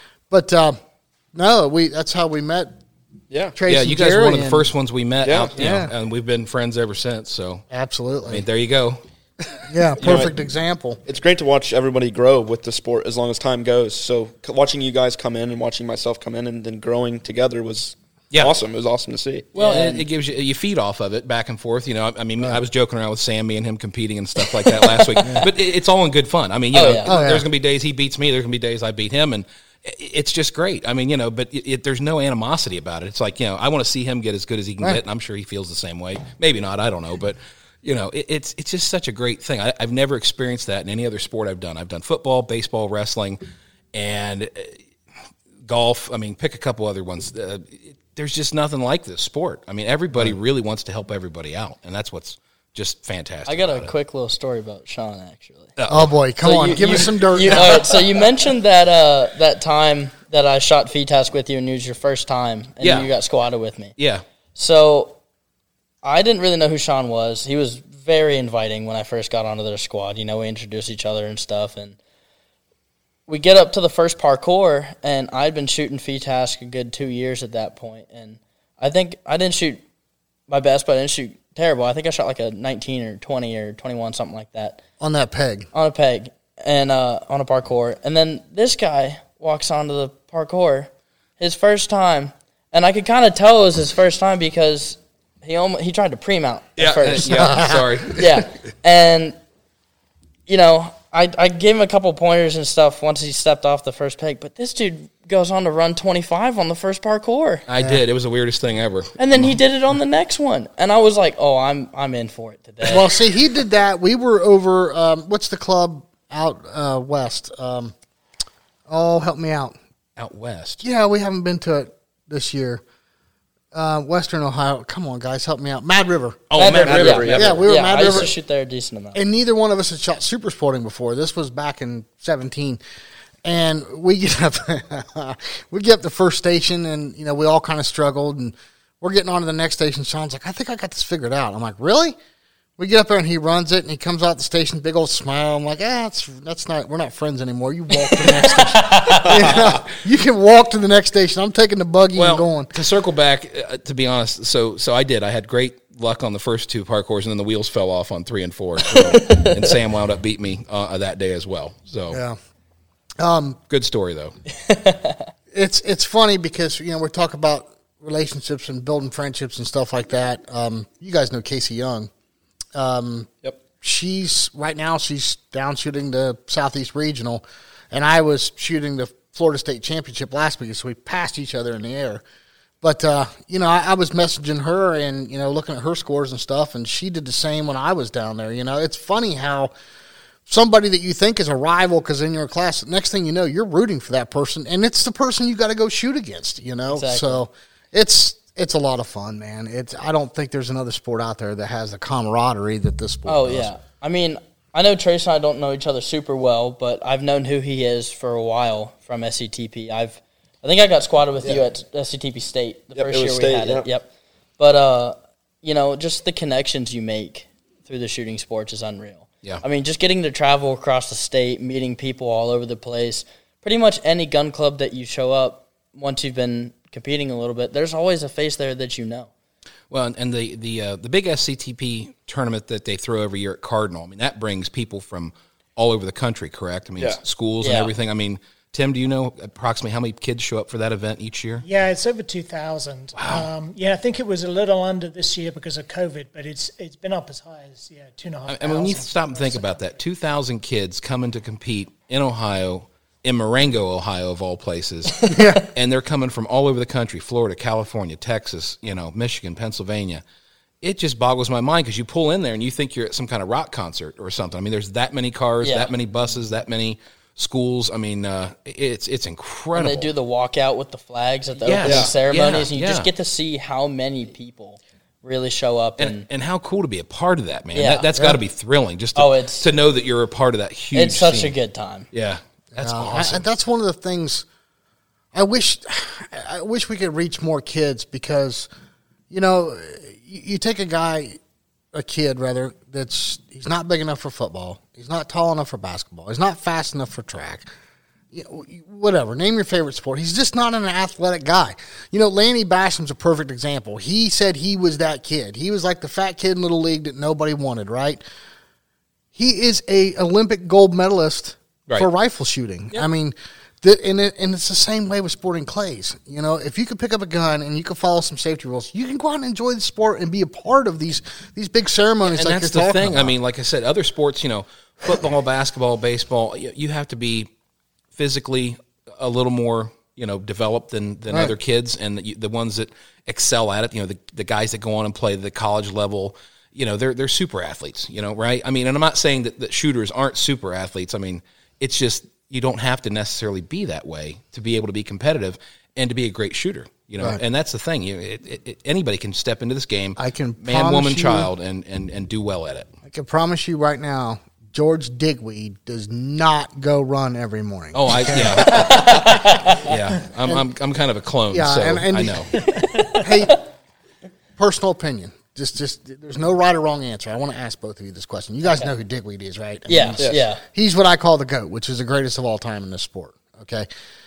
That's how we met. Yeah. Trace Yeah, and you guys were Jerry one of the and- first ones we met. Yeah. Out, and we've been friends ever since. So Absolutely. there you go. Yeah, perfect example. It's great to watch everybody grow with the sport as long as time goes. So watching you guys come in and watching myself come in and then growing together was awesome. It was awesome to see. Well, it gives you feed off of it back and forth. I was joking around with Sam, me and him competing and stuff like that last week. But it's all in good fun. There's going to be days he beats me. There's going to be days I beat him, and it's just great. But there's no animosity about it. It's like, I want to see him get as good as he can get, and I'm sure he feels the same way. Maybe not. I don't know, but. It's just such a great thing. I've never experienced that in any other sport I've done. I've done football, baseball, wrestling, and golf. Pick a couple other ones. There's just nothing like this sport. Everybody really wants to help everybody out, and that's what's just fantastic. I got a quick little story about Sean, actually. Oh boy, come on, give us some dirt. All right, so you mentioned that that time that I shot VTask with you, and it was your first time, and you got squatted with me. Yeah. So I didn't really know who Sean was. He was very inviting when I first got onto their squad. We introduced each other and stuff, and we get up to the first parkour, and I'd been shooting FETASC a good 2 years at that point, and I think I didn't shoot my best, but I didn't shoot terrible. I think I shot like a 19 or 20 or 21, something like that. On that peg. On a peg, and on a parkour. And then this guy walks onto the parkour, his first time, and I could kind of tell it was his first time because he tried to pre-mount at first. Sorry. Yeah, and, you know, I gave him a couple pointers and stuff once he stepped off the first peg, but this dude goes on to run 25 on the first parkour. I did. It was the weirdest thing ever. And then he did it on the next one. And I was like, oh, I'm in for it today. Well, see, he did that. We were over, what's the club out west? Help me out. Out west. Yeah, we haven't been to it this year. Western Ohio. Come on, guys, help me out. Mad River. Oh, Mad River. Yeah, we were at Mad I used River. to shoot there a decent amount. And neither one of us had shot super sporting before. This was back in 17. And we get up the first station, and, you know, we all kind of struggled, and we're getting on to the next station. Sean's like, I think I got this figured out. I'm like, really? We get up there, and he runs it, and he comes out the station, big old smile. I'm like, that's not, we're not friends anymore. You walk to the next station. You know, you can walk to the next station. I'm taking the buggy and going. To circle back, to be honest, so I did. I had great luck on the first two parkours, and then the wheels fell off on 3 and 4. So, and Sam wound up beating me that day as well. So Yeah. Good story, though. It's funny because, you know, we talk about relationships and building friendships and stuff like that. You guys know Casey Young. Yep. She's down shooting the Southeast Regional, and I was shooting the Florida State Championship last week, so we passed each other in the air. But, you know, I was messaging her and, you know, looking at her scores and stuff, and she did the same when I was down there. You know, it's funny how somebody that you think is a rival because in your class, next thing you know, you're rooting for that person, and it's the person you got to go shoot against, you know? Exactly. So it's a lot of fun, man. I don't think there's another sport out there that has the camaraderie that this sport does. Yeah. I mean, I know Trace and I don't know each other super well, but I've known who he is for a while from SCTP. I think I got squatted with you at SCTP State the first year we had it. Yep. But, you know, just the connections you make through the shooting sports is unreal. Yeah. I mean, just getting to travel across the state, meeting people all over the place, pretty much any gun club that you show up, once you've been competing a little bit, there's always a face there that you know. Well, and the big SCTP tournament that they throw every year at Cardinal, I mean, that brings people from all over the country, correct? I mean, schools and everything. I mean, Tim, do you know approximately how many kids show up for that event each year? Yeah, it's over 2,000. Wow. I think it was a little under this year because of COVID, but it's been up as high as 2,500. I mean, when you stop and think about that, 2,000 kids coming to compete in Ohio, in Marengo, Ohio, of all places, and they're coming from all over the country, Florida, California, Texas, you know, Michigan, Pennsylvania. It just boggles my mind because you pull in there and you think you're at some kind of rock concert or something. I mean, there's that many cars, that many buses, that many schools. I mean, it's incredible. And they do the walkout with the flags at the opening ceremonies, and you just get to see how many people really show up. And how cool to be a part of that, man. That's got to be thrilling just to know that you're a part of that huge It's such scene. a good time. Yeah. That's awesome. That's one of the things I wish we could reach more kids because, you know, you take a kid he's not big enough for football. He's not tall enough for basketball. He's not fast enough for track. You know, whatever, name your favorite sport. He's just not an athletic guy. You know, Lanny Basham's a perfect example. He said he was that kid. He was like the fat kid in Little League that nobody wanted, right? He is a Olympic gold medalist for rifle shooting. Yep. I mean, and it's the same way with sporting clays. You know, if you could pick up a gun and you could follow some safety rules, you can go out and enjoy the sport and be a part of these big ceremonies. And like that's you're the talking thing. about. I mean, like I said, other sports, you know, football, basketball, baseball, you have to be physically a little more, you know, developed than other kids, and the ones that excel at it, you know, the guys that go on and play the college level, you know, they're super athletes, you know, right? I mean, and I'm not saying that shooters aren't super athletes. I mean, it's just you don't have to necessarily be that way to be able to be competitive and to be a great shooter, you know. And that's the thing. Anybody can step into this game, man, woman, child, and do well at it. I can promise you right now, George Digweed does not go run every morning. Oh, I'm kind of a clone, so I know. Hey, personal opinion. Just there's no right or wrong answer. I want to ask both of you this question. You guys know who Dickweed is, right? Yeah, he's, yeah. He's what I call the GOAT, which is the greatest of all time in this sport. Okay.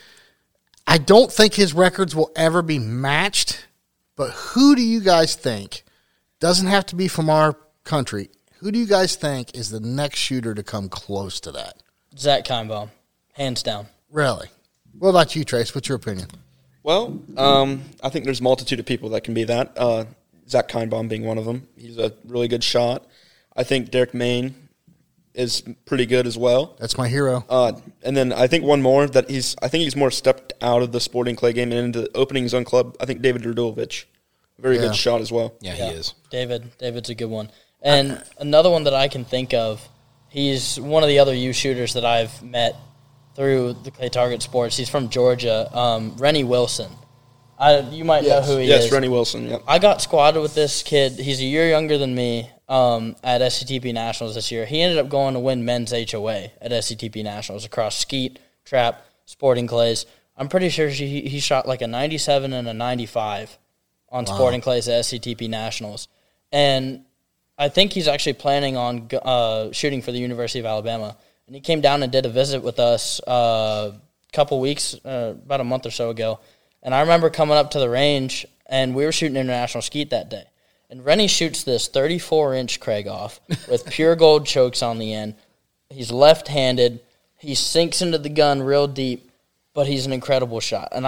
I don't think his records will ever be matched, but who do you guys think, doesn't have to be from our country, who do you guys think is the next shooter to come close to that? Zach Kinebaum, hands down. Really? What about you, Trace? What's your opinion? Well, I think there's a multitude of people that can be that. Zach Kinebaum being one of them. He's a really good shot. I think Derek Main is pretty good as well. That's my hero. And then I think one more that I think he's more stepped out of the sporting clay game and into opening his own club. I think David Radulovic, very good shot as well. Yeah, he is. David's a good one. And another one that I can think of, he's one of the other U shooters that I've met through the Clay Target Sports. He's from Georgia, Rennie Wilson. You might know who he is. Yes, Rennie Wilson. Yep. I got squatted with this kid. He's a year younger than me at SCTP Nationals this year. He ended up going to win men's HOA at SCTP Nationals across skeet, trap, sporting clays. I'm pretty sure he shot like a 97 and a 95 on sporting clays at SCTP Nationals. And I think he's actually planning on shooting for the University of Alabama. And he came down and did a visit with us a couple weeks, about a month or so ago. And I remember coming up to the range, and we were shooting international skeet that day. And Rennie shoots this 34-inch Krieghoff with pure gold chokes on the end. He's left-handed. He sinks into the gun real deep, but he's an incredible shot. And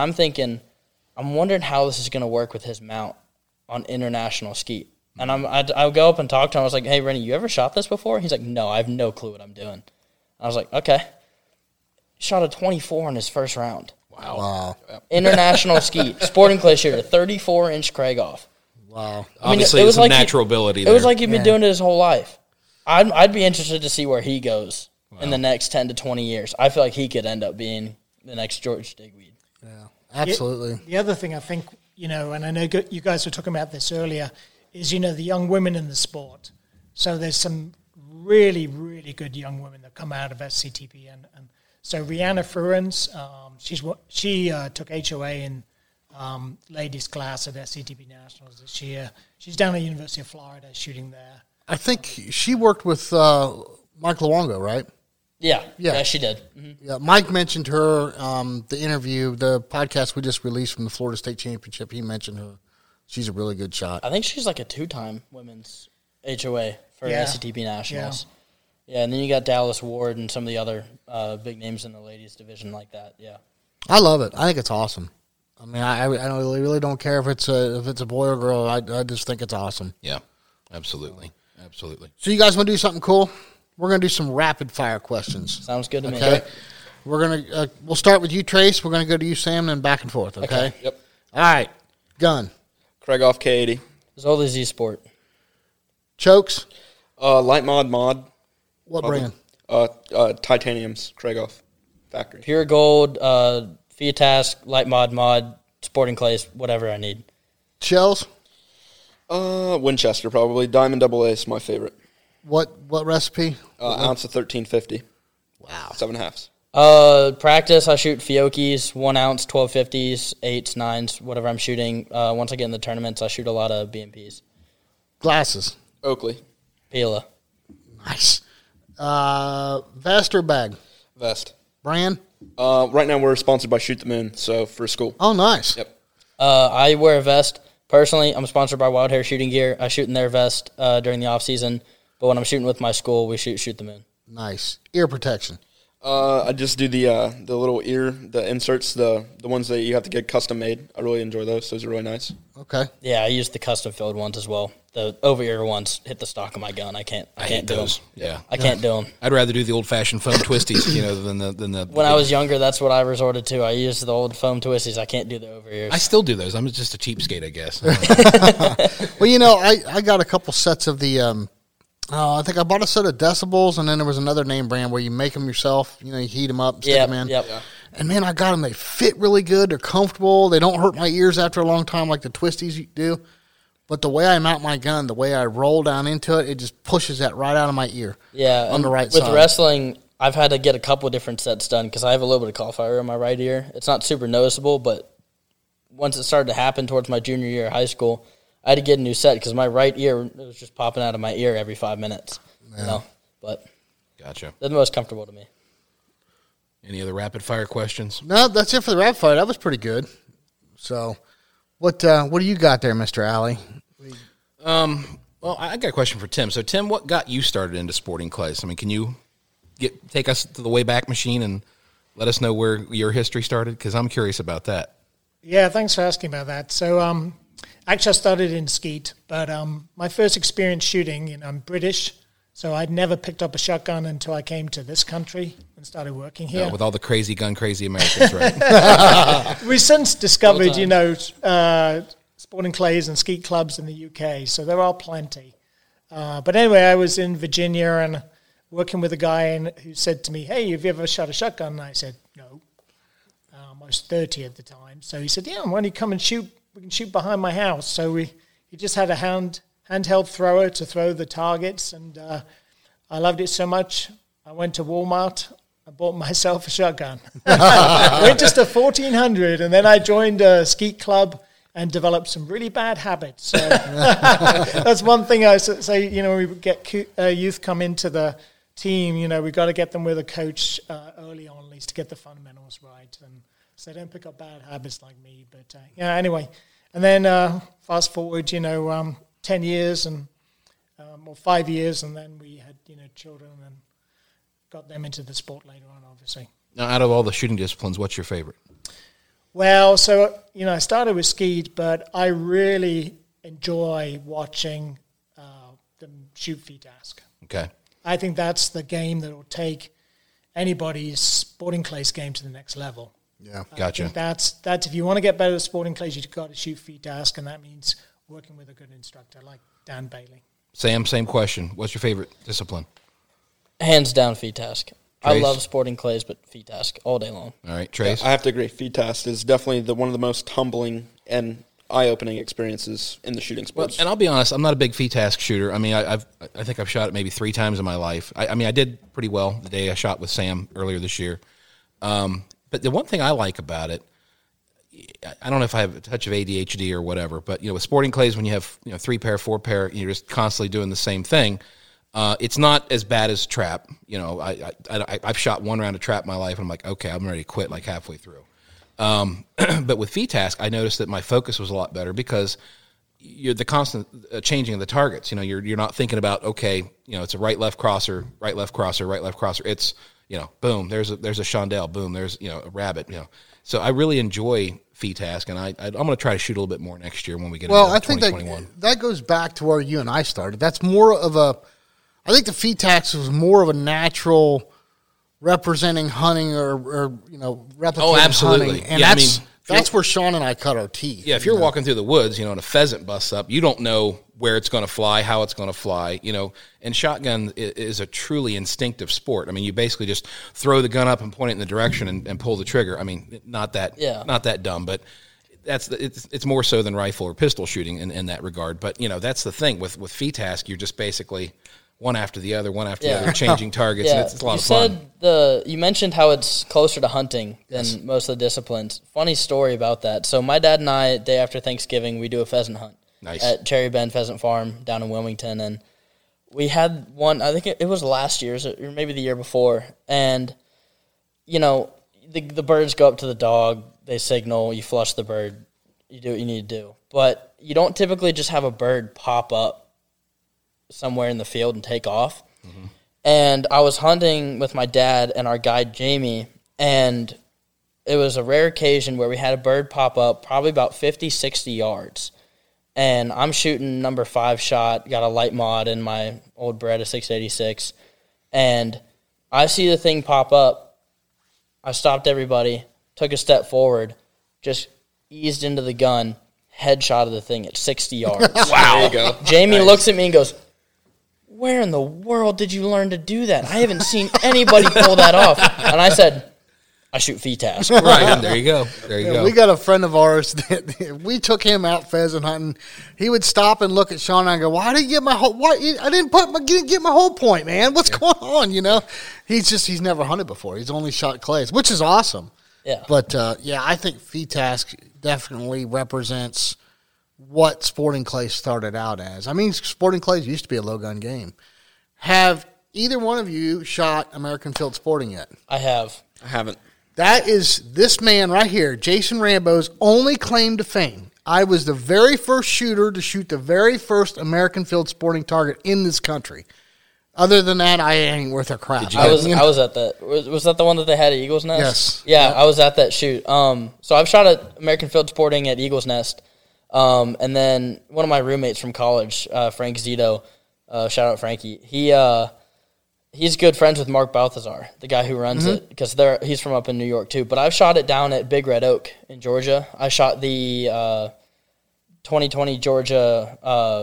I'm wondering how this is going to work with his mount on international skeet. And I'll go up and talk to him. I was like, hey, Rennie, you ever shot this before? He's like, no, I have no clue what I'm doing. I was like, okay. Shot a 24 in his first round. Wow. International skeet, sporting clay shooter, 34-inch Krieghoff. Wow. Obviously, it was some like natural ability It there. was like he'd been doing it his whole life. I'd be interested to see where he goes in the next 10 to 20 years. I feel like he could end up being the next George Digweed. Yeah, absolutely. The other thing I think, and I know you guys were talking about this earlier, is, the young women in the sport. So there's some really, really good young women that come out of SCTP. And so Rihanna Fruins, she took HOA in ladies class at SCTP Nationals this year. She's down at the University of Florida shooting there. I think she worked with Mike Luongo, right? Yeah, she did. Mm-hmm. Yeah, Mike mentioned her, the interview, the podcast we just released from the Florida State Championship. He mentioned her. She's a really good shot. I think she's like a 2-time women's HOA for SCTP Nationals. Yeah, and then you got Dallas Ward and some of the other big names in the ladies division like that. Yeah, I love it. I think it's awesome. I mean, I really don't care if it's a boy or girl. I just think it's awesome. Yeah, absolutely. So you guys want to do something cool? We're going to do some rapid fire questions. sounds good to me. Okay. We're gonna we'll start with you, Trace. We're gonna go to you, Sam, and then back and forth. Okay. Yep. All right. Gun. Krieghoff K80. Zoli Z Sport. Chokes. Light mod. What Probably. brand? Titanium's Krieghoff factory. Pure Gold, Fiatask, Light Mod, Sporting Clays, whatever I need. Shells. Winchester probably. Diamond Double Ace, my favorite. What recipe? Ounce of 1350. Wow. 7.5. Practice, I shoot Fiocchis, 1 ounce, 1250s, 8s, 9s, whatever I'm shooting. Once I get in the tournaments, I shoot a lot of BMPs. Glasses. Oakley. Pila. Nice. Vest or bag? Vest. Brand? Right now we're sponsored by Shoot the Moon, so for school. Oh, nice. Yep. I wear a vest. Personally, I'm sponsored by Wild Hair Shooting Gear. I shoot in their vest during the off-season, but when I'm shooting with my school, we shoot the moon. Nice. Ear protection. I just do the little ear, the inserts, the ones that you have to get custom made. I really enjoy those. Those are really nice. Okay. Yeah, I use the custom-filled ones as well. The over-ear ones hit the stock of my gun. I can't do those. them. Yeah. I can't do them. I'd rather do the old-fashioned foam twisties, than the. When I was younger, that's what I resorted to. I used the old foam twisties. I can't do the over-ears. I still do those. I'm just a cheapskate, I guess. Well, I got a couple sets of the. I think I bought a set of Decibels, and then there was another name brand where you make them yourself. You heat them up, stick them in. Yep. And, man, I got them. They fit really good. They're comfortable. They don't hurt my ears after a long time like the twisties do. But the way I mount my gun, the way I roll down into it, it just pushes that right out of my ear. Yeah. On the right with side. With wrestling, I've had to get a couple of different sets done because I have a little bit of cauliflower in my right ear. It's not super noticeable, but once it started to happen towards my junior year of high school, I had to get a new set because my right ear was just popping out of my ear every 5 minutes. But Gotcha. they're the most comfortable to me. Any other rapid fire questions? No, that's it for the rap fight. That was pretty good. So, what do you got there, Mr. Alley? Well, I got a question for Tim. So, Tim, what got you started into sporting clays? I mean, can you take us to the Wayback Machine and let us know where your history started? Because I'm curious about that. Yeah, thanks for asking about that. So, actually, I started in skeet, but my first experience shooting, I'm British, so I'd never picked up a shotgun until I came to this country and started working here. With all the crazy Americans, right? We've since discovered, sporting clays and skeet clubs in the UK, so there are plenty. But anyway, I was in Virginia and working with a guy who said to me, "Hey, have you ever shot a shotgun?" And I said, "No." I was 30 at the time. So he said, "Yeah, why don't you come and shoot? We can shoot behind my house." So he just had a handheld thrower to throw the targets, and I loved it so much. I went to Walmart. I bought myself a shotgun. Went just to 1400, and then I joined a skeet club and developed some really bad habits. So that's one thing I say, when we get youth come into the team, we got to get them with a coach early on, at least, to get the fundamentals right. And so they don't pick up bad habits like me. But anyway. And then fast forward, 10 years or 5 years, and then we had, children and got them into the sport later on, obviously. Now, out of all the shooting disciplines, what's your favorite? Well, so, I started with skeet, but I really enjoy watching them shoot FITASC. Okay. I think that's the game that will take anybody's sporting clays game to the next level. Yeah, gotcha. I think that's if you want to get better at sporting clays, you've got to shoot FITASC, and that means working with a good instructor like Dan Bailey. Sam, same question. What's your favorite discipline? Hands down, FITASC. I Trace? love sporting clays, but FITASC all day long. All right, Trace? I have to agree. FITASC is definitely one of the most humbling and eye-opening experiences in the shooting Well, sports. and I'll be honest, I'm not a big FITASC shooter. I mean, I think I've shot it maybe 3 times in my life. I mean, I did pretty well the day I shot with Sam earlier this year. But the one thing I like about it, I don't know if I have a touch of ADHD or whatever, but with sporting clays, when you have 3 pair, 4 pair, you're just constantly doing the same thing. It's not as bad as trap. I've shot 1 round of trap in my life, and I'm like, okay, I'm ready to quit like halfway through. But with FITASC, I noticed that my focus was a lot better because you're the constant changing of the targets. You're not thinking about, okay, it's a right left crosser, right left crosser, right left crosser. It's boom, there's a chandelle, boom, there's a rabbit. So I really enjoy FITASC, and I'm going to try to shoot a little bit more next year when we get into I think 2021. that goes back to where you and I started. That's more of I think the FITASC was more of a natural representing hunting or replicating absolutely. hunting. And Yeah, that's where Sean and I cut our teeth. Yeah, if you're walking through the woods, and a pheasant busts up, you don't know where it's going to fly, how it's going to fly, and shotgun is a truly instinctive sport. I mean, you basically just throw the gun up and point it in the direction and pull the trigger. I mean, not that dumb, but it's more so than rifle or pistol shooting in that regard. But, that's the thing with FITASC, you're just basically one after the other, changing targets, and it's a lot of fun. You mentioned how it's closer to hunting than most of the disciplines. Funny story about that. So my dad and I, day after Thanksgiving, we do a pheasant hunt. Nice. At Cherry Bend Pheasant Farm down in Wilmington, and we had one, I think it was last year's or maybe the year before, and the birds go up to the dog, they signal, you flush the bird, you do what you need to do. But you don't typically just have a bird pop up somewhere in the field and take off. Mm-hmm. And I was hunting with my dad and our guide Jamie, and it was a rare occasion where we had a bird pop up probably about 50, 60 yards. And I'm shooting number 5 shot, got a light mod in my old Beretta 686, and I see the thing pop up. I stopped everybody, took a step forward, just eased into the gun, headshot of the thing at 60 yards. Wow. There you go. Jamie looks at me and goes, "Where in the world did you learn to do that? I haven't seen anybody pull that off." And I said, "I shoot FITASC." Right, there you go. We got a friend of ours that we took him out pheasant hunting. He would stop and look at Sean and go, "Why didn't you get my whole? Why I didn't get my whole point, man? What's going on?" He's never hunted before. He's only shot clays, which is awesome. Yeah. But I think FITASC definitely represents what Sporting Clays started out as. I mean, Sporting Clays used to be a low gun game. Have either one of you shot American Field Sporting yet? I have. I haven't. That is this man right here, Jason Rambo's only claim to fame. I was the very first shooter to shoot the very first American Field Sporting target in this country. Other than that, I ain't worth a crap. I was at that. Was that the one that they had at Eagles Nest? Yes. Yeah, I was at that shoot. So I've shot at American Field Sporting at Eagles Nest. And then one of my roommates from college, Frank Zito, shout out Frankie, he's good friends with Mark Balthazar, the guy who runs it, because he's from up in New York too. But I've shot it down at Big Red Oak in Georgia. I shot the 2020 Georgia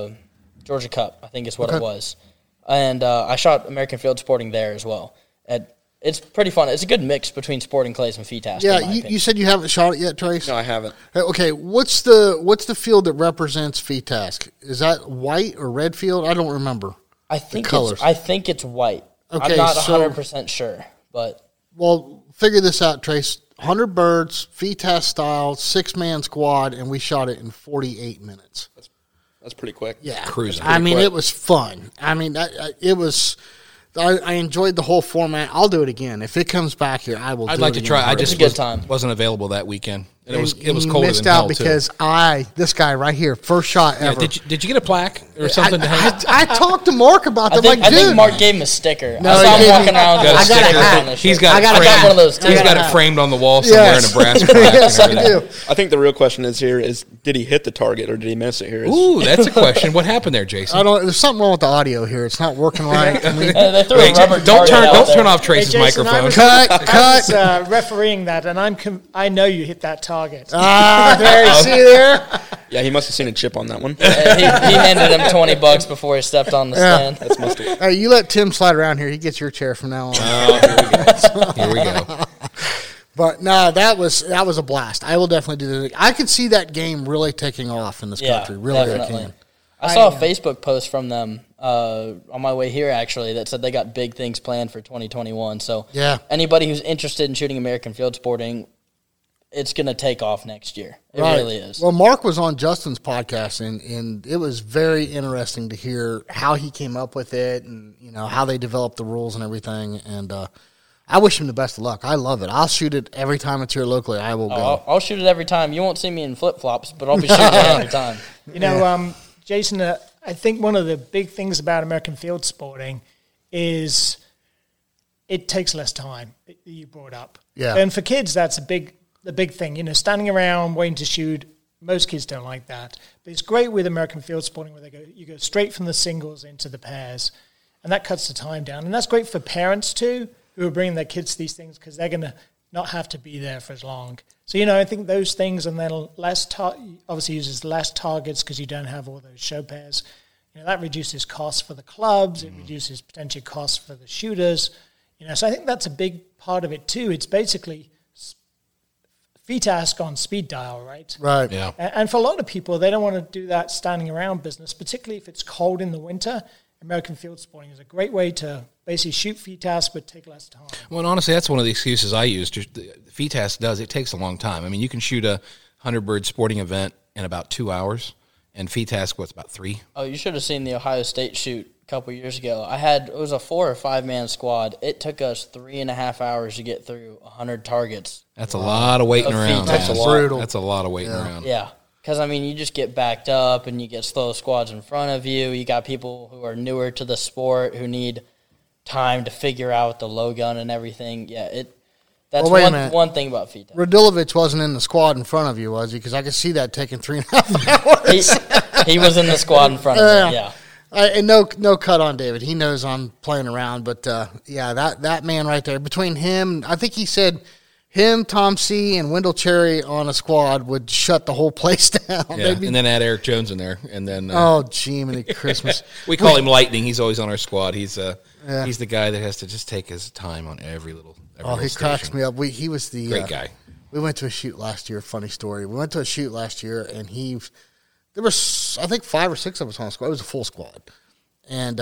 Cup, I think is what it was. And I shot American Field Sporting there as well. It's pretty fun. It's a good mix between Sporting Clays and FETASC. Yeah, you said you haven't shot it yet, Trace? No, I haven't. Okay, what's the field that represents FETASC? Is that white or red field? I don't remember. I think colors. I think it's white. Okay, I'm not so- 100% sure, but Well, figure this out, Trace. 100 birds, FETASC style, 6-man squad, and we shot it in 48 minutes. That's pretty quick. Yeah, Cruising. I mean, quick. it was fun. I mean, it was. I enjoyed the whole format. I'll do it again if it comes back here. I will. I'd do like it to try. again. I just a good time. wasn't available that weekend, and it was And you colder missed than out hell because too. this guy right here, first shot Yeah, ever. did you get a plaque or something to hang? I talked to Mark about I that. think, Like, I think dude, Mark gave him a sticker. No, I he saw him didn't. walking around with Got a a sticker sticker. on his He's shirt. got I it got a framed. hat. one of those too. He's got hat. it framed on the wall somewhere Yes. in Nebraska. Yes, I do. I think the real question is did he hit the target or did he miss it here? Ooh, that's a question. What happened there, Jason? I don't. There's something wrong with the audio here. It's not working right. I mean, They threw Wait, a rubber don't target out there. turn off Trace's Hey, Jason, I microphone. was- cut. I was refereeing that, and I know you hit that target. There you see there. Yeah, he must have seen a chip on that one. He handed him $20 before he stepped on the stand. That's must have. Hey, you let Tim slide around here. He gets your chair from now on. Here we go. But no, that was a blast. I will definitely do that. I could see that game really taking off in this Yeah, country. Really, I definitely. can. I saw a Facebook post from them on my way here, actually, that said they got big things planned for 2021. So Yeah. anybody who's interested in shooting American Field Sporting, it's going to take off next year. It really is. Well, Mark was on Justin's podcast, and it was very interesting to hear how he came up with it, and how they developed the rules and everything. And I wish him the best of luck. I love it. I'll shoot it every time it's here locally. I will go. I'll shoot it every time. You won't see me in flip-flops, but I'll be shooting it every time. Jason, I think one of the big things about American Field Sporting is it takes less time. You brought up, Yeah. and for kids, that's the big thing. Standing around waiting to shoot. Most kids don't like that, but it's great with American Field Sporting where you go straight from the singles into the pairs, and that cuts the time down. And that's great for parents too, who are bringing their kids to these things because they're going to not have to be there for as long. So, I think those things, and then obviously uses less targets because you don't have all those show pairs. That reduces costs for the clubs. It reduces potential costs for the shooters. So I think that's a big part of it too. It's basically FETASC on speed dial, right? Right. Yeah. And for a lot of people, they don't want to do that standing around business, particularly if it's cold in the winter. American Field Sporting is a great way to basically shoot FETASC but take less time. Well, and honestly, that's one of the excuses I use. FETASC it takes a long time. I mean, you can shoot a 100-bird sporting event in about 2 hours, and FETASC, about 3? Oh, you should have seen the Ohio State shoot a couple years ago. It was a 4 or 5 man squad. It took us 3.5 hours to get through 100 targets. That's a lot of waiting Of around. FETASC. man. Brutal. That's a lot of waiting around. Yeah. Because, you just get backed up and you get slow squads in front of you. You got people who are newer to the sport who need time to figure out the low gun and everything. Yeah, that's Well, wait a minute. one thing about FETASC. Radilovich wasn't in the squad in front of you, was he? Because I could see that taking 3.5 hours. He was in the squad in front of me, yeah. And no cut on David. He knows I'm playing around, but that man right there, between him, I think he said him, Tom C, and Wendell Cherry on a squad would shut the whole place down. Yeah, They'd be- and then add Eric Jones in there, and then oh, Jiminy Christmas! we call him Lightning. He's always on our squad. He's the guy that has to just take his time on every little. He cracks me up. He was the Great guy. We went to a shoot last year. Funny story. We went to a shoot last year, and there was, I think, 5 or 6 of us on the squad. It was a full squad, and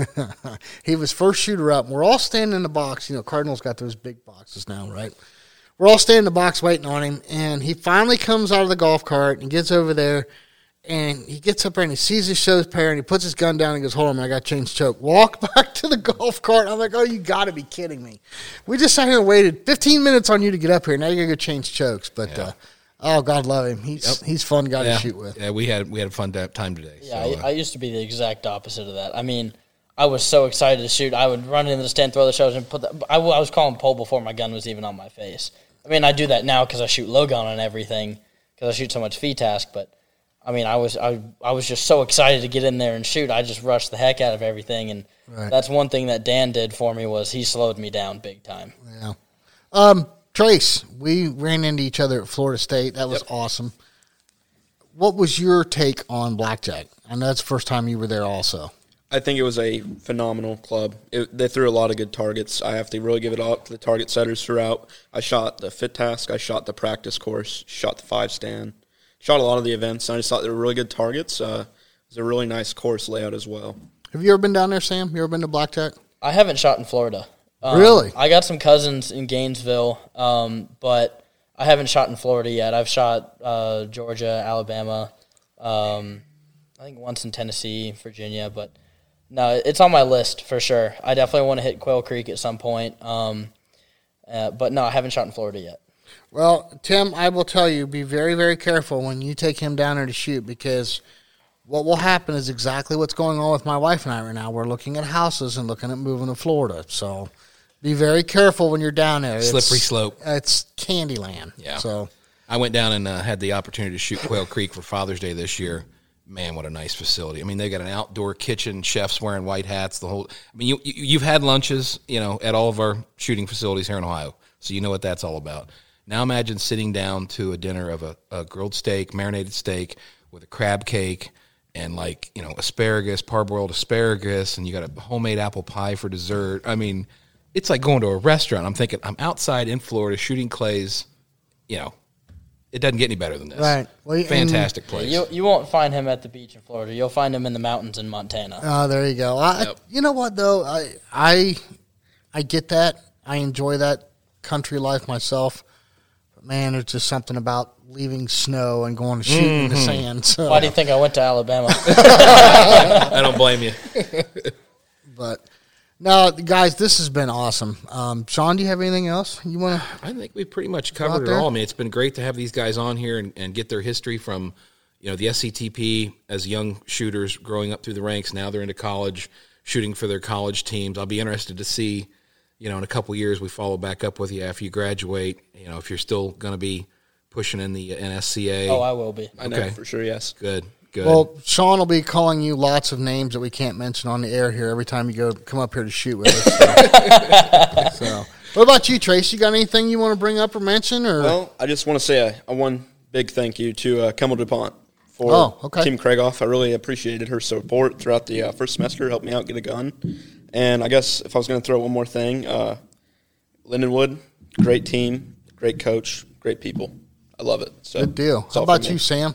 he was first shooter up. And we're all standing in the box. Cardinals got those big boxes now, right? we're all standing in the box waiting on him, and he finally comes out of the golf cart and gets over there, and he gets up there and he sees his show's pair, and he puts his gun down and goes, hold on, I got to change choke. Walk back to the golf cart. I'm like, oh, you got to be kidding me. We just sat here and waited 15 minutes on you to get up here. Now you're going to go change chokes. But, oh, God love him. He's fun guy to shoot with. Yeah, we had a fun time today. Yeah, so, I used to be the exact opposite of that. I mean, I was so excited to shoot. I would run into the stand, throw the shows, and I was calling pole before my gun was even on my face. I mean, I do that now because I shoot low gun on everything because I shoot so much VTask. But I mean, I was just so excited to get in there and shoot. I just rushed the heck out of everything, and that's one thing that Dan did for me was he slowed me down big time. Yeah. Trace, we ran into each other at Florida State. That was awesome. What was your take on blackjack? I know that's the first time you were there also. I think it was a phenomenal club. They threw a lot of good targets. I have to really give it up to the target setters throughout. I shot the fit task. I shot the practice course. Shot the 5-stand. Shot a lot of the events. And I just thought they were really good targets. It was a really nice course layout as well. Have you ever been down there, Sam? You ever been to blackjack? I haven't shot in Florida. Really? I got some cousins in Gainesville, but I haven't shot in Florida yet. I've shot Georgia, Alabama, I think once in Tennessee, Virginia, but no, it's on my list for sure. I definitely want to hit Quail Creek at some point, but no, I haven't shot in Florida yet. Well, Tim, I will tell you, be very, very careful when you take him down there to shoot because what will happen is exactly what's going on with my wife and I right now. We're looking at houses and looking at moving to Florida, so be very careful when you're down there. Slippery slope. It's Candyland. Yeah. So I went down and had the opportunity to shoot Quail Creek for Father's Day this year. Man, what a nice facility. I mean, they got an outdoor kitchen, chefs wearing white hats, the whole – I mean, you've had lunches, at all of our shooting facilities here in Ohio, so you know what that's all about. Now imagine sitting down to a dinner of a grilled steak, marinated steak with a crab cake and asparagus, parboiled asparagus, and you got a homemade apple pie for dessert. I mean, it's like going to a restaurant. I'm thinking I'm outside in Florida shooting clays, It doesn't get any better than this. Right. Well, fantastic place. You won't find him at the beach in Florida. You'll find him in the mountains in Montana. Oh, there you go. Yep. You know what, though? I get that. I enjoy that country life myself. But, man, there's just something about leaving snow and going to shoot in the sand. So. Why do you think I went to Alabama? I don't blame you. But, no, guys, this has been awesome. Sean, do you have anything else you want to? I think we pretty much covered it all. I mean, it's been great to have these guys on here and get their history from, the SCTP as young shooters growing up through the ranks. Now they're into college, shooting for their college teams. I'll be interested to see, in a couple of years we follow back up with you after you graduate. If you're still going to be pushing in the NSCA. Oh, I will be. I know for sure, yes. Good. Well, Sean will be calling you lots of names that we can't mention on the air here every time you come up here to shoot with us. So, what about you, Trace? You got anything you want to bring up or mention? Or Well, I just want to say a one big thank you to Kemmel DuPont for Team Craigoff. I really appreciated her support throughout the first semester, helped me out get a gun. And I guess if I was going to throw one more thing, Lindenwood, great team, great coach, great people. I love it. So good deal. How about you, Sam?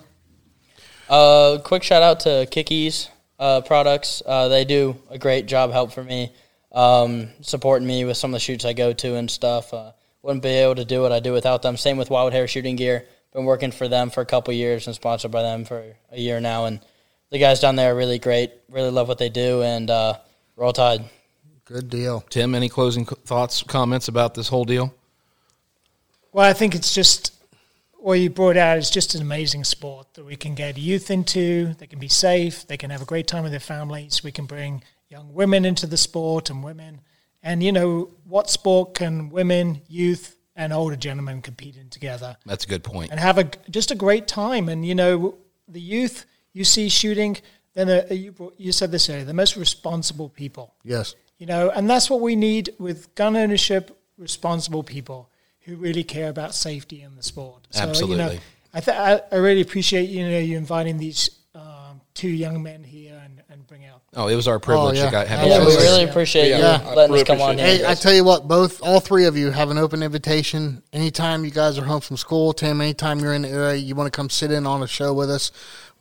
Quick shout out to Kickies products. They do a great job, help for me, supporting me with some of the shoots I go to and stuff. Wouldn't be able to do what I do without them. Same with Wild Hair Shooting Gear. Been working for them for a couple years and sponsored by them for a year now. And the guys down there are really great. Really love what they do. And Roll Tide. Good deal. Tim, any closing thoughts, comments about this whole deal? Well, I think it's just what you brought out is just an amazing sport that we can get youth into. They can be safe. They can have a great time with their families. We can bring young women into the sport and women. And, what sport can women, youth, and older gentlemen compete in together? That's a good point. And have just a great time. And, the youth you see shooting, then you said this earlier, the most responsible people. Yes. And that's what we need with gun ownership, responsible people who really care about safety in the sport. So, Absolutely. I really appreciate, you inviting these two young men here and bring out. Oh, it was our privilege to have Yeah, you we guys. really appreciate you letting us come on here. Hey, I tell you what, all three of you have an open invitation. Anytime you guys are home from school, Tim, anytime you're in the area, you want to come sit in on a show with us,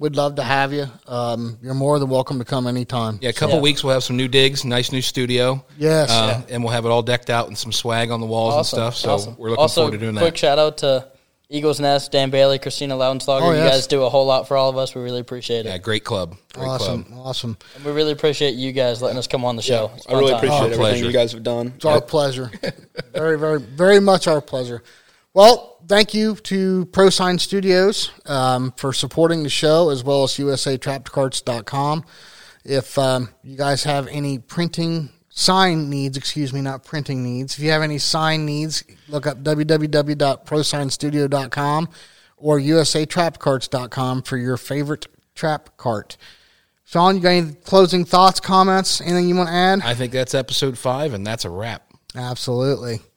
we'd love to have you. You're more than welcome to come anytime. Yeah, a couple weeks we'll have some new digs, nice new studio. Yes. And we'll have it all decked out and some swag on the walls and stuff. So we're looking forward to doing that. Quick shout out to Eagles Nest, Dan Bailey, Christina Lautenslager. Oh, You yes. guys do a whole lot for all of us. We really appreciate it. Yeah, great club. Great Awesome. club. Awesome. And we really appreciate you guys letting us come on the show. It's I really fun time. appreciate everything pleasure. you guys have done. It's our pleasure. Very, very, very much our pleasure. Well, thank you to ProSign Studios for supporting the show, as well as USATrappedcarts.com. If you guys have any sign needs, not printing needs. If you have any sign needs, look up www.prosignstudio.com or USATrappedcarts.com for your favorite trap cart. Sean, you got any closing thoughts, comments, anything you want to add? I think that's episode 5, and that's a wrap. Absolutely.